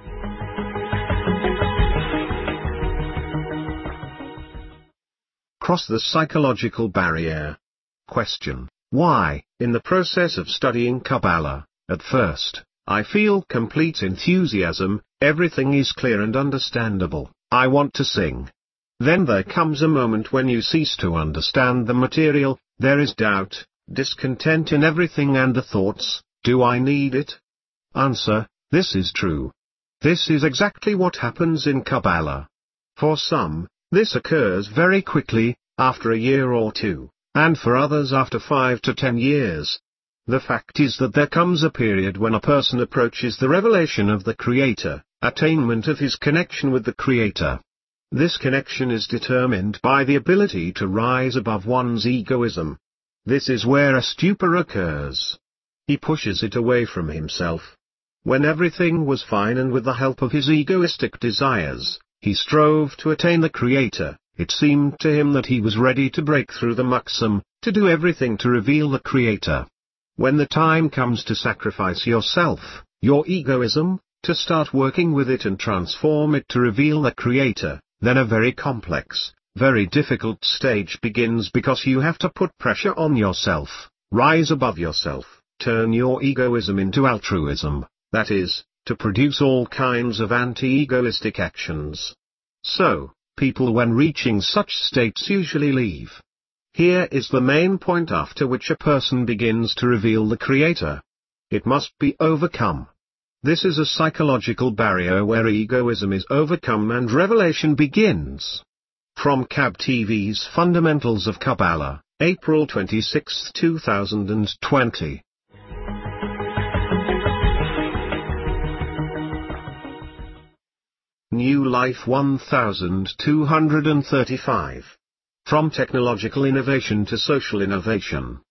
Cross the psychological barrier. Question: why, in the process of studying Kabbalah, at first, I feel complete enthusiasm, everything is clear and understandable, I want to sing. Then there comes a moment when you cease to understand the material, there is doubt, discontent in everything and the thoughts, do I need it? Answer: this is true. This is exactly what happens in Kabbalah. For some, this occurs very quickly, after a year or two, and for others after five to ten years. The fact is that there comes a period when a person approaches the revelation of the Creator, attainment of his connection with the Creator. This connection is determined by the ability to rise above one's egoism. This is where a stupor occurs. He pushes it away from himself. When everything was fine and with the help of his egoistic desires, he strove to attain the Creator, it seemed to him that he was ready to break through the muxum, to do everything to reveal the Creator. When the time comes to sacrifice yourself, your egoism, to start working with it and transform it to reveal the Creator, then a very complex, very difficult stage begins because you have to put pressure on yourself, rise above yourself, turn your egoism into altruism, that is, to produce all kinds of anti-egoistic actions. So, people when reaching such states usually leave. Here is the main point after which a person begins to reveal the Creator. It must be overcome. This is a psychological barrier where egoism is overcome and revelation begins. From K A B T V's Fundamentals of Kabbalah, April twenty-sixth, two thousand twenty. New Life twelve thirty-five. From technological innovation to social innovation.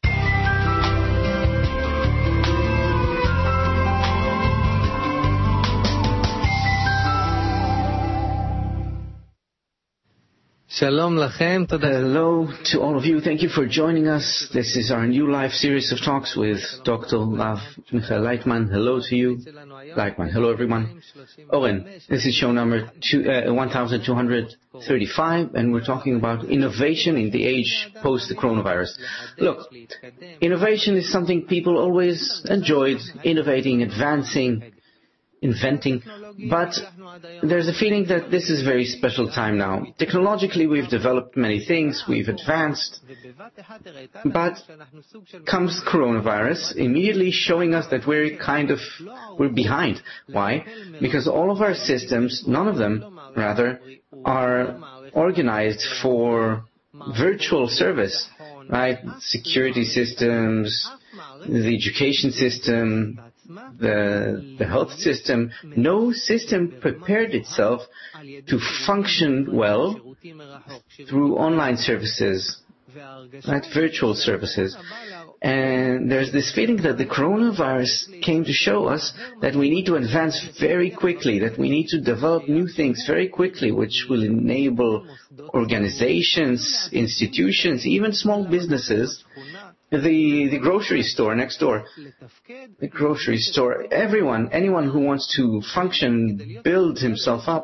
Hello to all of you. Thank you for joining us. This is our New Life series of talks with Doctor Rav Michael Leitman. Hello to you. Leitman. Hello everyone. Oren, this is show number two, uh, twelve thirty-five, and we're talking about innovation in the age post the coronavirus. Look, innovation is something people always enjoyed, innovating, advancing, inventing, but there's a feeling that this is a very special time now. Technologically, we've developed many things, we've advanced, but comes coronavirus, immediately showing us that we're kind of, we're behind. Why? Because all of our systems, none of them, rather, are organized for virtual service, right? Security systems, the education system, The, the health system, no system prepared itself to function well through online services, right, virtual services. And there's this feeling that the coronavirus came to show us that we need to advance very quickly, that we need to develop new things very quickly, which will enable organizations, institutions, even small businesses, The, the grocery store next door, the grocery store, everyone, anyone who wants to function, build himself up,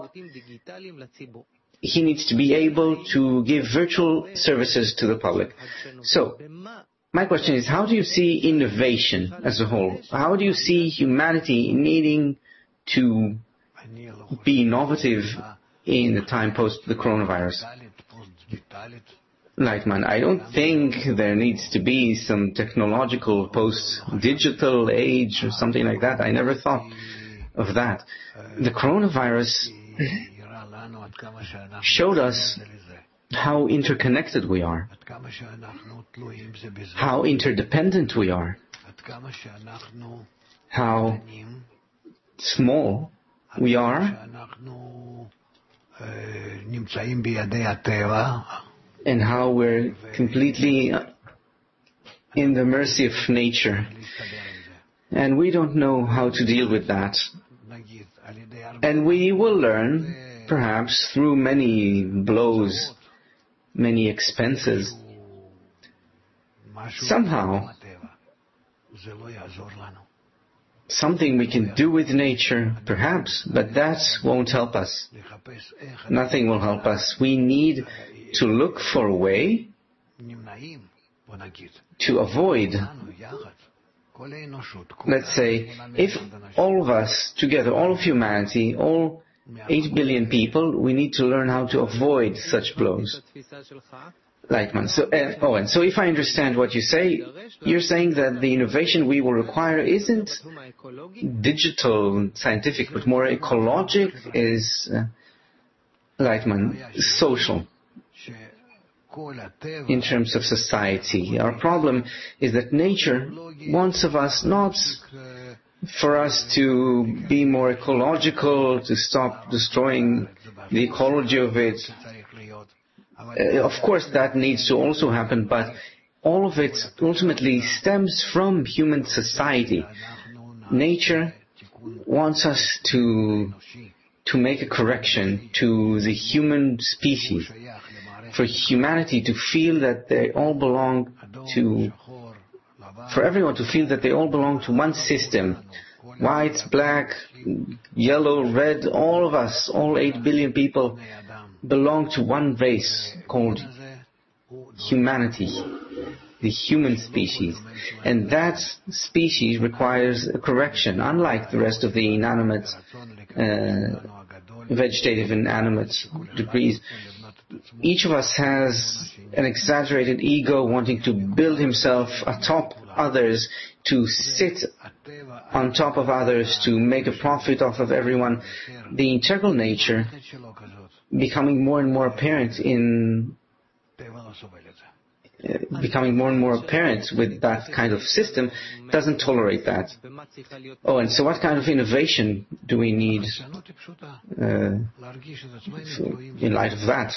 he needs to be able to give virtual services to the public. So, my question is, how do you see innovation as a whole? How do you see humanity needing to be innovative in the time post the coronavirus? Leitman, I don't think there needs to be some technological post-digital age or something like that. I never thought of that. The coronavirus showed us how interconnected we are, how interdependent we are, how small we are, and how we're completely in the mercy of nature. And we don't know how to deal with that. And we will learn, perhaps through many blows, many expenses, somehow, something we can do with nature, perhaps, but that won't help us. Nothing will help us. We need to look for a way to avoid, let's say, if all of us together, all of humanity, all eight billion people, we need to learn how to avoid such blows. Leitman, so, uh, oh, and so if I understand what you say, you're saying that the innovation we will require isn't digital, scientific, but more ecologic, is, uh, Leitman, social. In terms of society, our problem is that nature wants of us not for us to be more ecological, to stop destroying the ecology of it. Uh, of course, that needs to also happen, but all of it ultimately stems from human society. Nature wants us to, to make a correction to the human species, for humanity to feel that they all belong to, for everyone to feel that they all belong to one system. White, black, yellow, red, all of us, all eight billion people, belong to one race called humanity, the human species. And that species requires a correction, unlike the rest of the inanimate, uh, vegetative and animate degrees. Each of us has an exaggerated ego wanting to build himself atop others, to sit on top of others, to make a profit off of everyone. The integral nature becoming more and more apparent in uh, becoming more and more apparent with that kind of system doesn't tolerate that. Oh, and so what kind of innovation do we need uh, in light of that?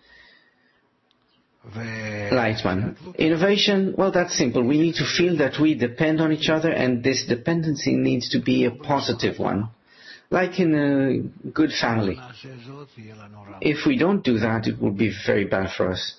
Lightman. Innovation, well, that's simple. We need to feel that we depend on each other, and this dependency needs to be a positive one. Like in a good family. If we don't do that, it will be very bad for us.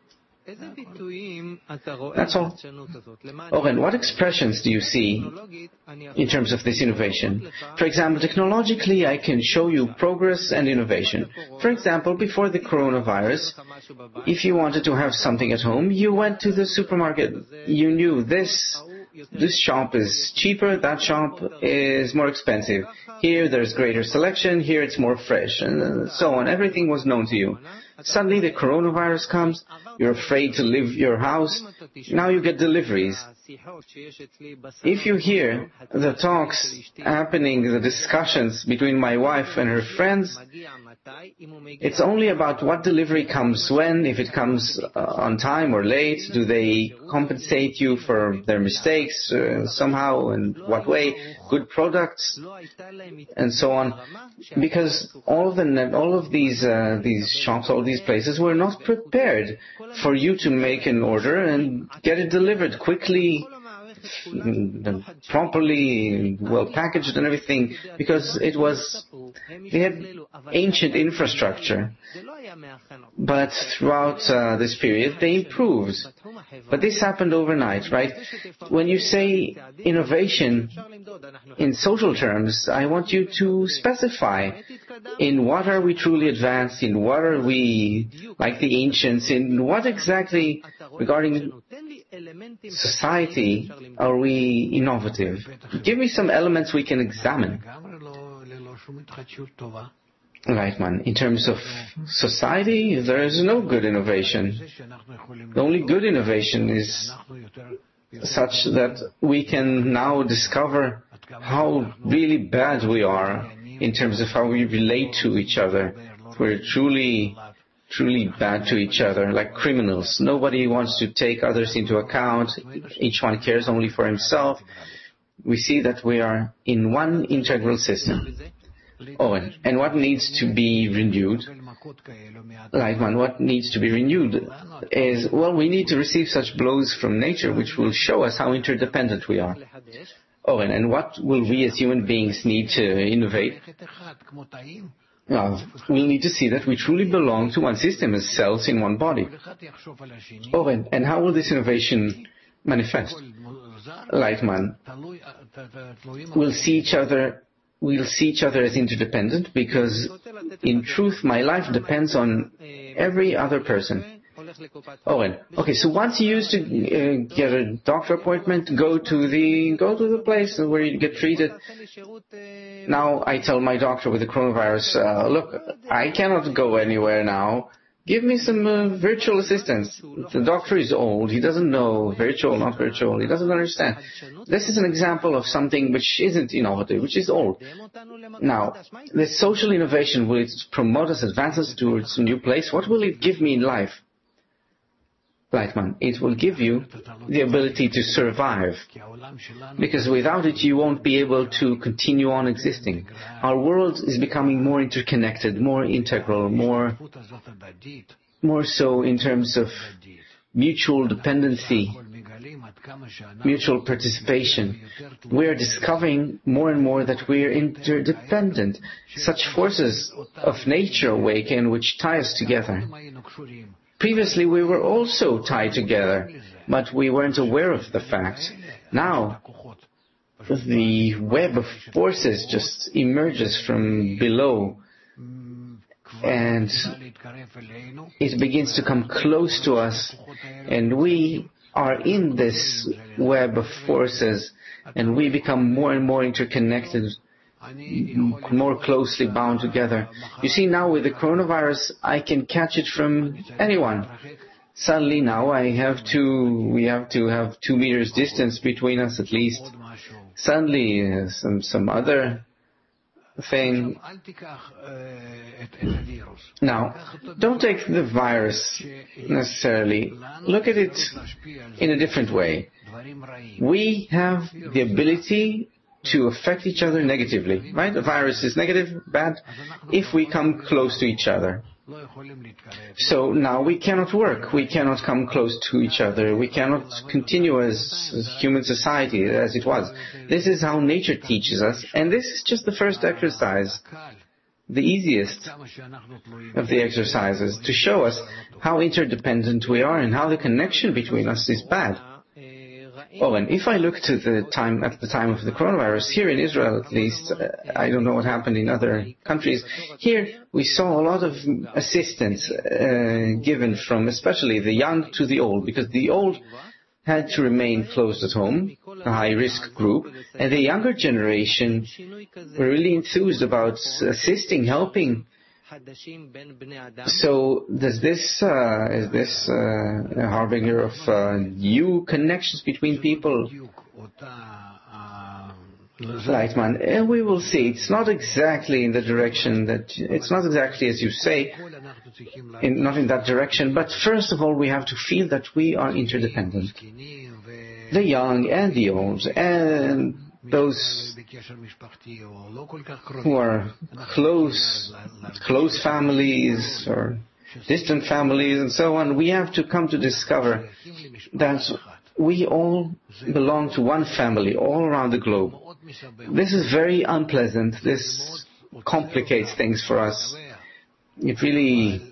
That's all. Oren, what expressions do you see in terms of this innovation? For example, technologically, I can show you progress and innovation. For example, before the coronavirus, if you wanted to have something at home, you went to the supermarket. You knew this, this shop is cheaper, that shop is more expensive. Here there's greater selection, here it's more fresh, and so on. Everything was known to you. Suddenly the coronavirus comes, you're afraid to leave your house, now you get deliveries. If you hear the talks happening, the discussions between my wife and her friends, it's only about what delivery comes when, if it comes uh, on time or late, do they compensate you for their mistakes uh, somehow, and what way, good products, and so on. Because all of the all of these uh, these shops, all these places were not prepared for you to make an order and get it delivered quickly, properly, well packaged and everything, because it was, they had ancient infrastructure. But throughout uh, this period, they improved. But this happened overnight, right? When you say innovation in social terms, I want you to specify in what are we truly advanced, in what are we like the ancients, in what exactly regarding society are we innovative. Give me some elements we can examine. Right, man. In terms of society, there is no good innovation. The only good innovation is such that we can now discover how really bad we are in terms of how we relate to each other. We're truly, truly bad to each other, like criminals. Nobody wants to take others into account. Each one cares only for himself. We see that we are in one integral system. Oh, and, and what needs to be renewed? Lightman, what needs to be renewed is, well, we need to receive such blows from nature which will show us how interdependent we are. Oh, and, and what will we as human beings need to innovate? Well, we'll need to see that we truly belong to one system as cells in one body. Oh, and, and how will this innovation manifest? Lightman, we'll see each other We'll see each other as interdependent, because in truth my life depends on every other person. Oh, and, okay, so once you used to uh, get a doctor appointment, go to the go to the place where you get treated. Now I tell my doctor with the coronavirus, uh, look, I cannot go anywhere now. Give me some uh, virtual assistance. The doctor is old. He doesn't know virtual, not virtual. He doesn't understand. This is an example of something which isn't innovative, which is old. Now, the social innovation, will it promote us, advance us towards a new place? What will it give me in life? Lightman, it will give you the ability to survive, because without it you won't be able to continue on existing. Our world is becoming more interconnected, more integral, more, more so in terms of mutual dependency, mutual participation. We are discovering more and more that we are interdependent. Such forces of nature awaken which tie us together. Previously we were also tied together, but we weren't aware of the fact. Now, the web of forces just emerges from below, and it begins to come close to us, and we are in this web of forces, and we become more and more interconnected, more closely bound together. You see, now with the coronavirus, I can catch it from anyone. Suddenly now I have to, we have to have two meters distance between us at least. Suddenly uh, some, some other thing. Now, don't take the virus necessarily. Look at it in a different way. We have the ability to affect each other negatively, right? The virus is negative, bad, if we come close to each other. So now we cannot work, we cannot come close to each other, we cannot continue as, as human society as it was. This is how nature teaches us, and this is just the first exercise, the easiest of the exercises, to show us how interdependent we are and how the connection between us is bad. Oh, and if I look to the time, at the time of the coronavirus, here in Israel at least, uh, I don't know what happened in other countries, here we saw a lot of assistance uh, given from especially the young to the old, because the old had to remain closed at home, a high-risk group, and the younger generation were really enthused about assisting, helping. So, does this uh, is this uh, a harbinger of uh, new connections between people? Lightman, and we will see. It's not exactly in the direction that it's not exactly as you say, in, not in that direction. But first of all, we have to feel that we are interdependent. The young and the old, and those who are close, close families or distant families and so on, we have to come to discover that we all belong to one family all around the globe. This is very unpleasant. This complicates things for us. It really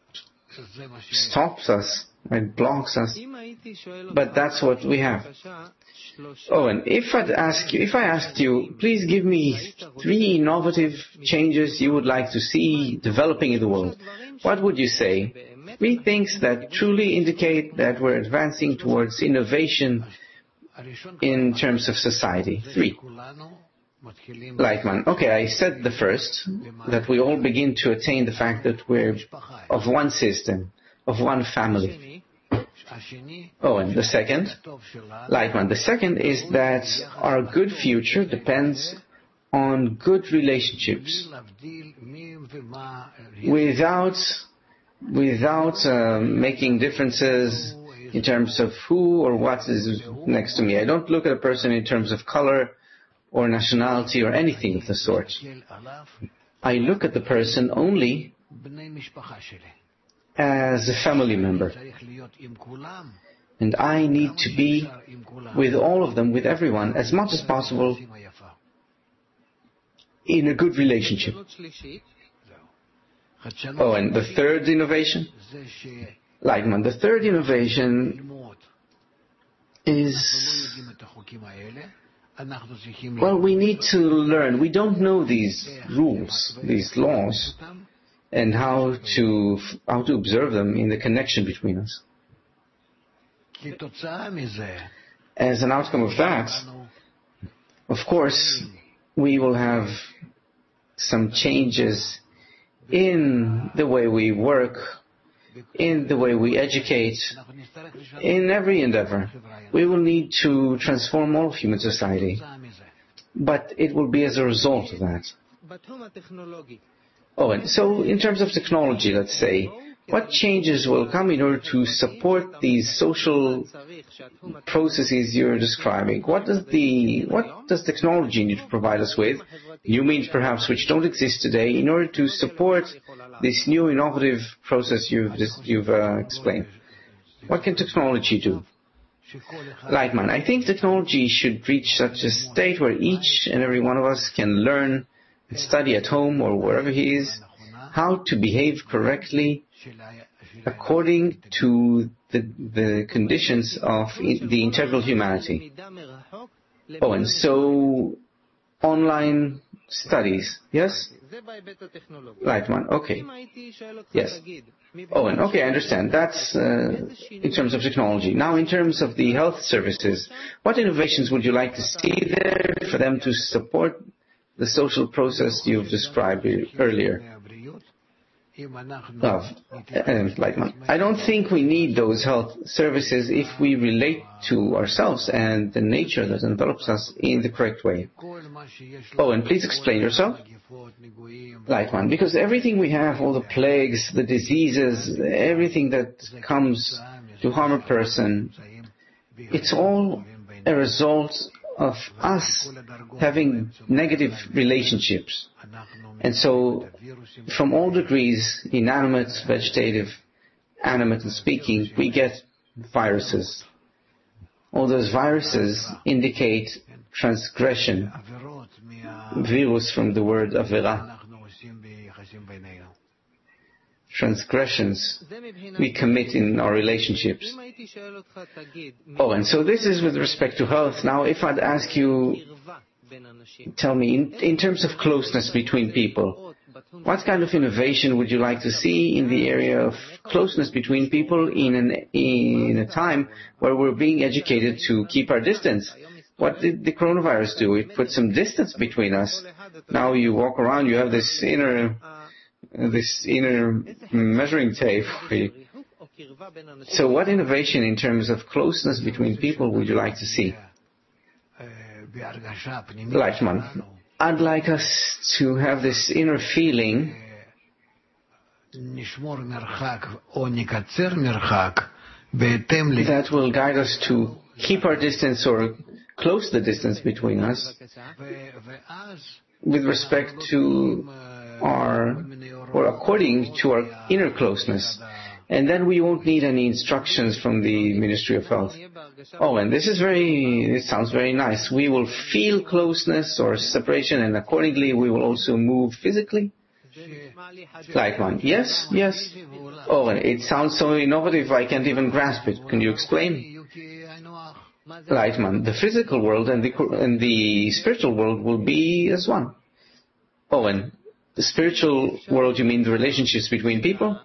stops us. It blocks us. But that's what we have. Oh, and if I'd ask you, if I asked you, please give me three innovative changes you would like to see developing in the world, what would you say? Three things that truly indicate that we're advancing towards innovation in terms of society. Three. Lightman. Okay, I said the first, that we all begin to attain the fact that we're of one system, of one family. Oh, and the second, Lightman, the second is that our good future depends on good relationships. Without, without uh, making differences in terms of who or what is next to me. I don't look at a person in terms of color or nationality or anything of the sort. I look at the person only as a family member. And I need to be with all of them, with everyone, as much as possible in a good relationship. Oh, and the third innovation? Lightman, the third innovation is, well, we need to learn. We don't know these rules, these laws, and how to how to observe them in the connection between us. As an outcome of that, of course, we will have some changes in the way we work, in the way we educate, in every endeavor. We will need to transform all of human society, but it will be as a result of that. Oh, and so in terms of technology, let's say, what changes will come in order to support these social processes you're describing? What does the what does technology need to provide us with? New means perhaps which don't exist today in order to support this new innovative process you've you've uh, explained. What can technology do? Lightman, I think technology should reach such a state where each and every one of us can learn and study at home or wherever he is how to behave correctly according to the, the conditions of the integral humanity. Oh, and so online studies, yes? Lightman, okay. Yes. Oh, and okay, I understand. That's uh, in terms of technology. Now, in terms of the health services, what innovations would you like to see there for them to support the social process you've described earlier? Love, and Lightman. I don't think we need those health services if we relate to ourselves and the nature that envelops us in the correct way. Oh, and please explain yourself. Lightman, because everything we have, all the plagues, the diseases, everything that comes to harm a person, it's all a result of us having negative relationships. And so, from all degrees, inanimate, vegetative, animate and speaking, we get viruses. All those viruses indicate transgression. Virus from the word avera. Transgressions we commit in our relationships. Oh, and so this is with respect to health. Now, if I'd ask you, tell me, in, in terms of closeness between people, what kind of innovation would you like to see in the area of closeness between people in, an, in a time where we're being educated to keep our distance? What did the coronavirus do? It put some distance between us. Now you walk around, you have this inner this inner measuring tape. So what innovation in terms of closeness between people would you like to see? Lightman, I'd like us to have this inner feeling that will guide us to keep our distance or close the distance between us with respect to our, or according to our inner closeness. And then we won't need any instructions from the Ministry of Health. Oh, and this is very, it sounds very nice. We will feel closeness or separation, and accordingly we will also move physically. Lightman, yes, yes. Oh, and it sounds so innovative I can't even grasp it. Can you explain? Lightman, the physical world and the, and the spiritual world will be as one. Oh, and the spiritual world, you mean the relationships between people?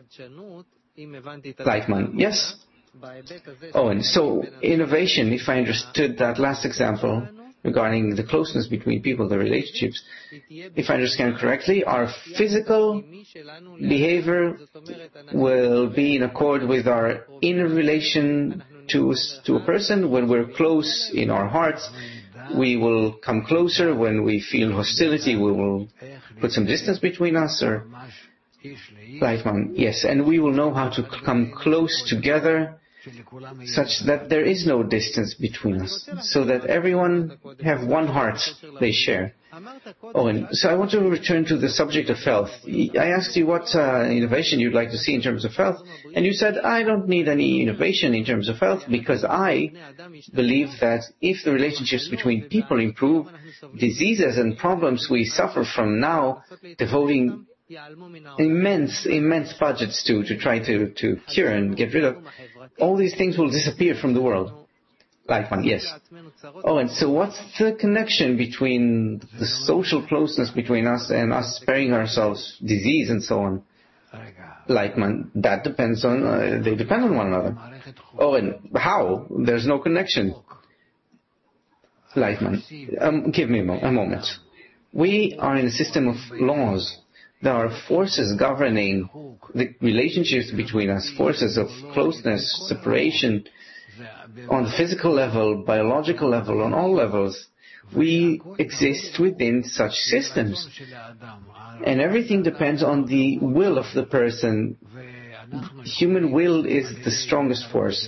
Lightman, yes. Oh, and so innovation, if I understood that last example regarding the closeness between people, the relationships, if I understand correctly, our physical behavior will be in accord with our inner relation to, to a person. When we're close in our hearts, we will come closer. When we feel hostility, we will put some distance between us, or Lightman, yes, and we will know how to come close together such that there is no distance between us, so that everyone have one heart they share. Oh, and so I want to return to the subject of health. I asked you what uh, innovation you'd like to see in terms of health, and you said, I don't need any innovation in terms of health because I believe that if the relationships between people improve, diseases and problems we suffer from now, devoting immense, immense budgets to, to try to, to cure and get rid of, all these things will disappear from the world. Lightman, yes. Oh, and so what's the connection between the social closeness between us and us sparing ourselves disease and so on? Lightman, that depends on, uh, they depend on one another. Oh, and how? There's no connection. Lightman, um, give me a, mo- a moment. We are in a system of laws. There are forces governing the relationships between us, forces of closeness, separation, on the physical level, biological level, on all levels. We exist within such systems. And everything depends on the will of the person. Human will is the strongest force.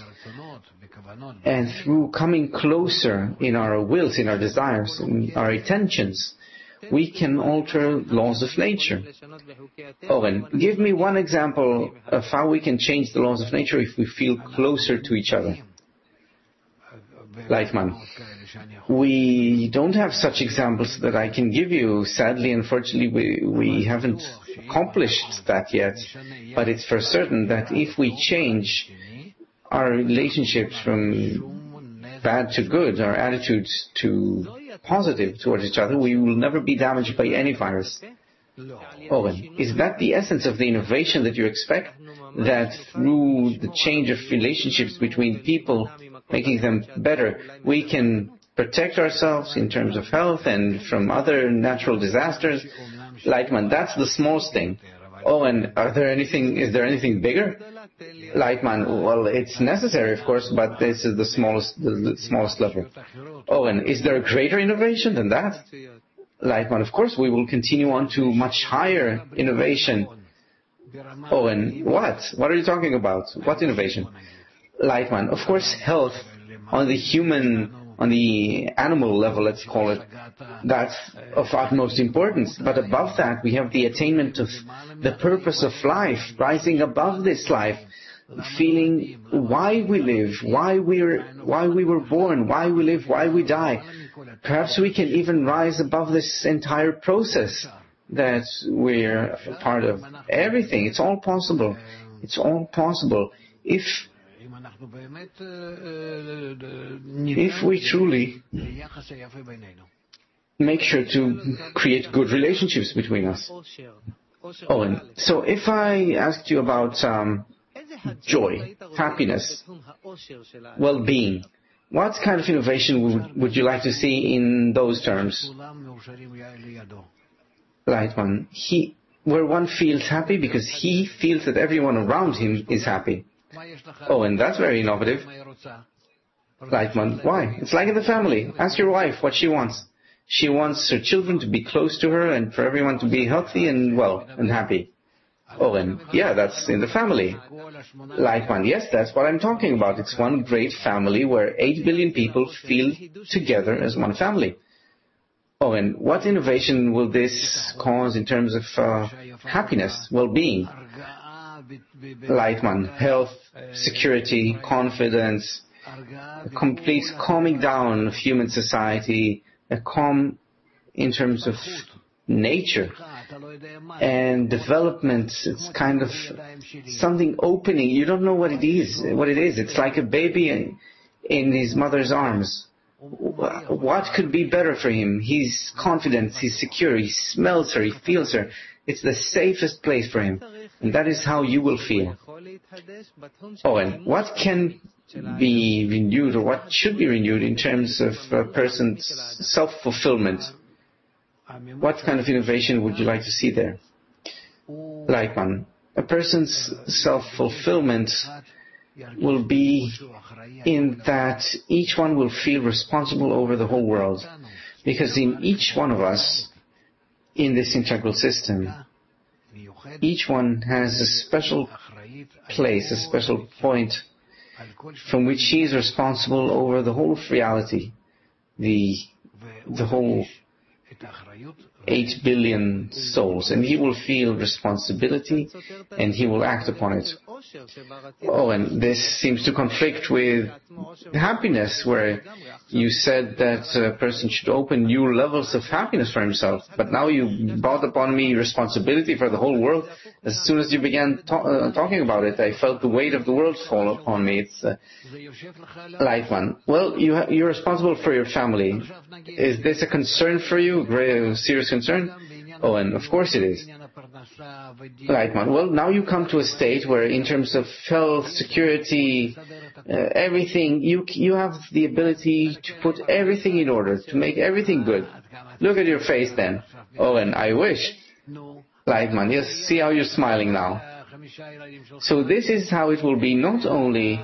And through coming closer in our wills, in our desires, in our intentions, we can alter laws of nature. Owen, give me one example of how we can change the laws of nature if we feel closer to each other. Lightman, we don't have such examples that I can give you. Sadly, unfortunately, we, we haven't accomplished that yet. But it's for certain that if we change our relationships from bad to good, our attitudes to positive towards each other, we will never be damaged by any virus. Owen, is that the essence of the innovation that you expect? That through the change of relationships between people, making them better, we can protect ourselves in terms of health and from other natural disasters? Lightman, that's the smallest thing. Oh, and are there anything, is there anything bigger? Lightman, well, it's necessary, of course, but this is the smallest, the smallest level. Oh, and is there a greater innovation than that? Lightman, of course, we will continue on to much higher innovation. Oh, and what? What are you talking about? What innovation? Lightman, of course, health on the human, on the animal level, let's call it, that's of utmost importance. But above that, we have the attainment of the purpose of life, rising above this life, feeling why we live, why we're, why we were born, why we live, why we die. Perhaps we can even rise above this entire process that we're a part of. Everything, it's all possible. It's all possible. If If we truly make sure to create good relationships between us. Oh, and so if I asked you about um, joy, happiness, well-being, what kind of innovation would, would you like to see in those terms? Lightman, he, where one feels happy because he feels that everyone around him is happy. Oh, and that's very innovative. Lightman, why? It's like in the family. Ask your wife what she wants. She wants her children to be close to her and for everyone to be healthy and well and happy. Oh, and yeah, that's in the family. Lightman, yes, that's what I'm talking about. It's one great family where eight billion people feel together as one family. Oh, and what innovation will this cause in terms of uh, happiness, well-being? Lightman, health, security, confidence, a complete calming down of human society, a calm in terms of nature and development. It's kind of something opening. You don't know what it is. What it is. It's like a baby in, in his mother's arms. What could be better for him? He's confident. He's secure. He smells her. He feels her. It's the safest place for him. And that is how you will feel. Oh, and what can be renewed or what should be renewed in terms of a person's self-fulfillment? What kind of innovation would you like to see there? Lightman, a person's self-fulfillment will be in that each one will feel responsible over the whole world. Because in each one of us, in this integral system, each one has a special place, a special point from which he is responsible over the whole of reality, the, the whole eight billion souls, and he will feel responsibility and he will act upon it. Oh, and this seems to conflict with happiness, where you said that a person should open new levels of happiness for himself, but now you brought upon me responsibility for the whole world. As soon as you began to- uh, talking about it, I felt the weight of the world fall upon me. It's a light one. Well, you ha- you're responsible for your family. Is this a concern for you, a great, serious concern? Oh, and of course it is. Right, man. Well, now you come to a state where in terms of health, security, uh, everything, you you have the ability to put everything in order, to make everything good. Look at your face then. Oh, and I wish. Right, man. Yes, see how you're smiling now. So this is how it will be, not only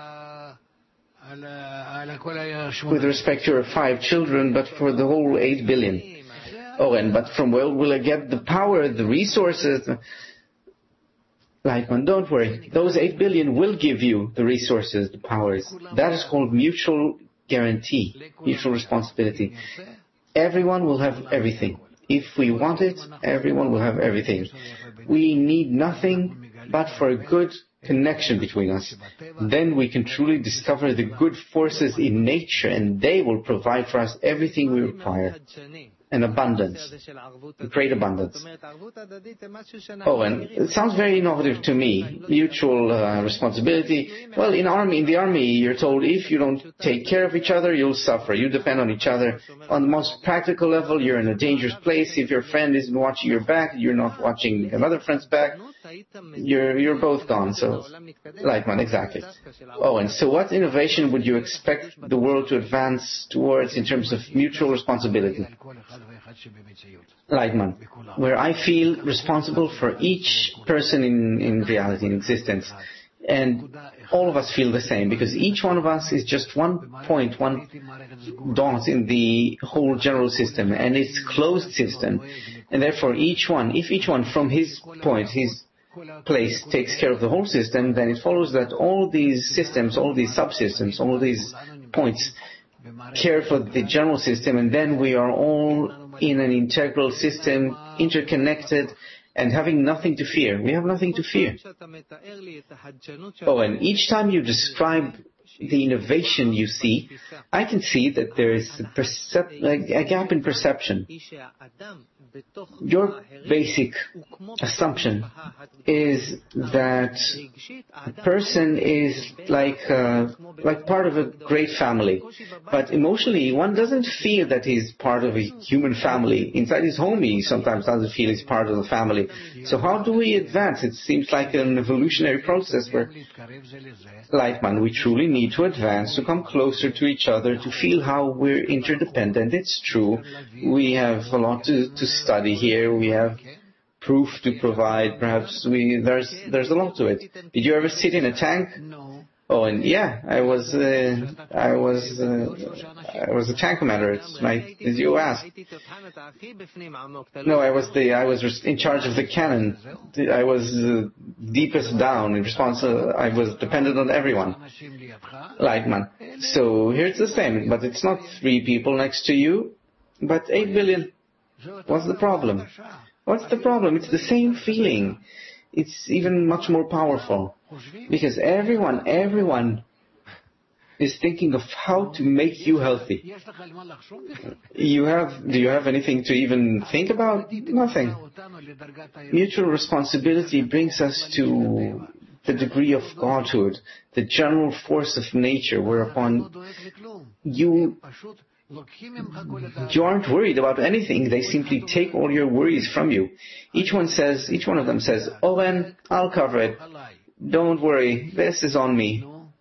with respect to your five children, but for the whole eight billion. Oh, and but from where will I get the power, the resources? Right, man, don't worry. Those eight billion will give you the resources, the powers. That is called mutual guarantee, mutual responsibility. Everyone will have everything. If we want it, everyone will have everything. We need nothing but for a good connection between us. Then we can truly discover the good forces in nature, and they will provide for us everything we require. An abundance, a great abundance. Oh, and it sounds very innovative to me. Mutual uh, responsibility. Well, in army, in the army, you're told if you don't take care of each other, you'll suffer. You depend on each other. On the most practical level, you're in a dangerous place. If your friend isn't watching your back, you're not watching another friend's back. You're you're both gone. So, right, man, exactly. Oh, and so what innovation would you expect the world to advance towards in terms of mutual responsibility? Lightman, where I feel responsible for each person in, in reality, in existence. And all of us feel the same, because each one of us is just one point, one dot in the whole general system, and it's a closed system. And therefore each one, if each one from his point, his place takes care of the whole system, then it follows that all these systems, all these subsystems, all these points care for the general system, and then we are all in an integral system, interconnected, and having nothing to fear. We have nothing to fear. Oh, and each time you describe the innovation you see, I can see that there is a, percep- a gap in perception. Your basic assumption is that a person is like uh, like part of a great family, but emotionally one doesn't feel that he's part of a human family. Inside his home he sometimes doesn't feel he's part of the family. So how do we advance? It seems like an evolutionary process where, Lightman, we truly need to advance, to come closer to each other, to feel how we're interdependent. It's true. We have a lot to, to study here. We have proof to provide. Perhaps we there's there's a lot to it. Did you ever sit in a tank? Oh, and yeah, I was uh, I was uh, I was a tank commander. It's my, as you asked. No, I was the I was in charge of the cannon. I was uh, deepest down in response. Uh, I was dependent on everyone. Lightman. So here's the same, but it's not three people next to you, but eight billion. What's the problem? What's the problem? It's the same feeling. It's even much more powerful. Because everyone, everyone is thinking of how to make you healthy. You have, do you have anything to even think about? Nothing. Mutual responsibility brings us to the degree of godhood, the general force of nature, whereupon you You aren't worried about anything. They simply take all your worries from you. Each one says, each one of them says, Oren, I'll cover it. Don't worry, this is on me.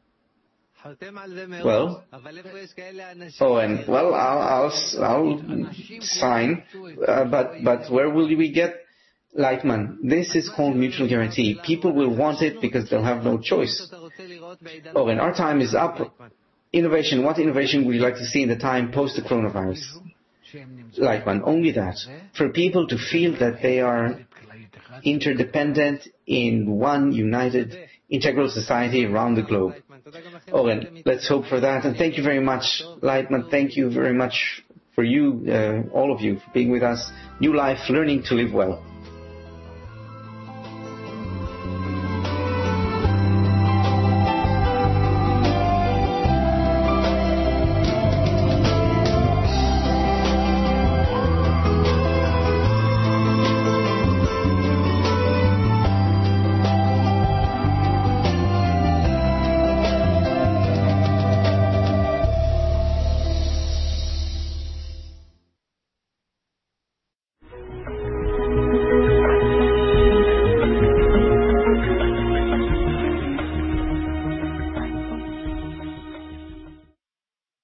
Well, Owen, well, I'll, I'll, I'll sign, uh, but, but where will we get? Lightman, this is called mutual guarantee. People will want it because they'll have no choice. Owen, our time is up. Innovation, what innovation would you like to see in the time post the coronavirus? Lightman, only that. For people to feel that they are interdependent in one united, integral society around the globe. Oren, let's hope for that. And thank you very much, Lightman. Thank you very much for you, uh, all of you, for being with us. New Life, learning to live well.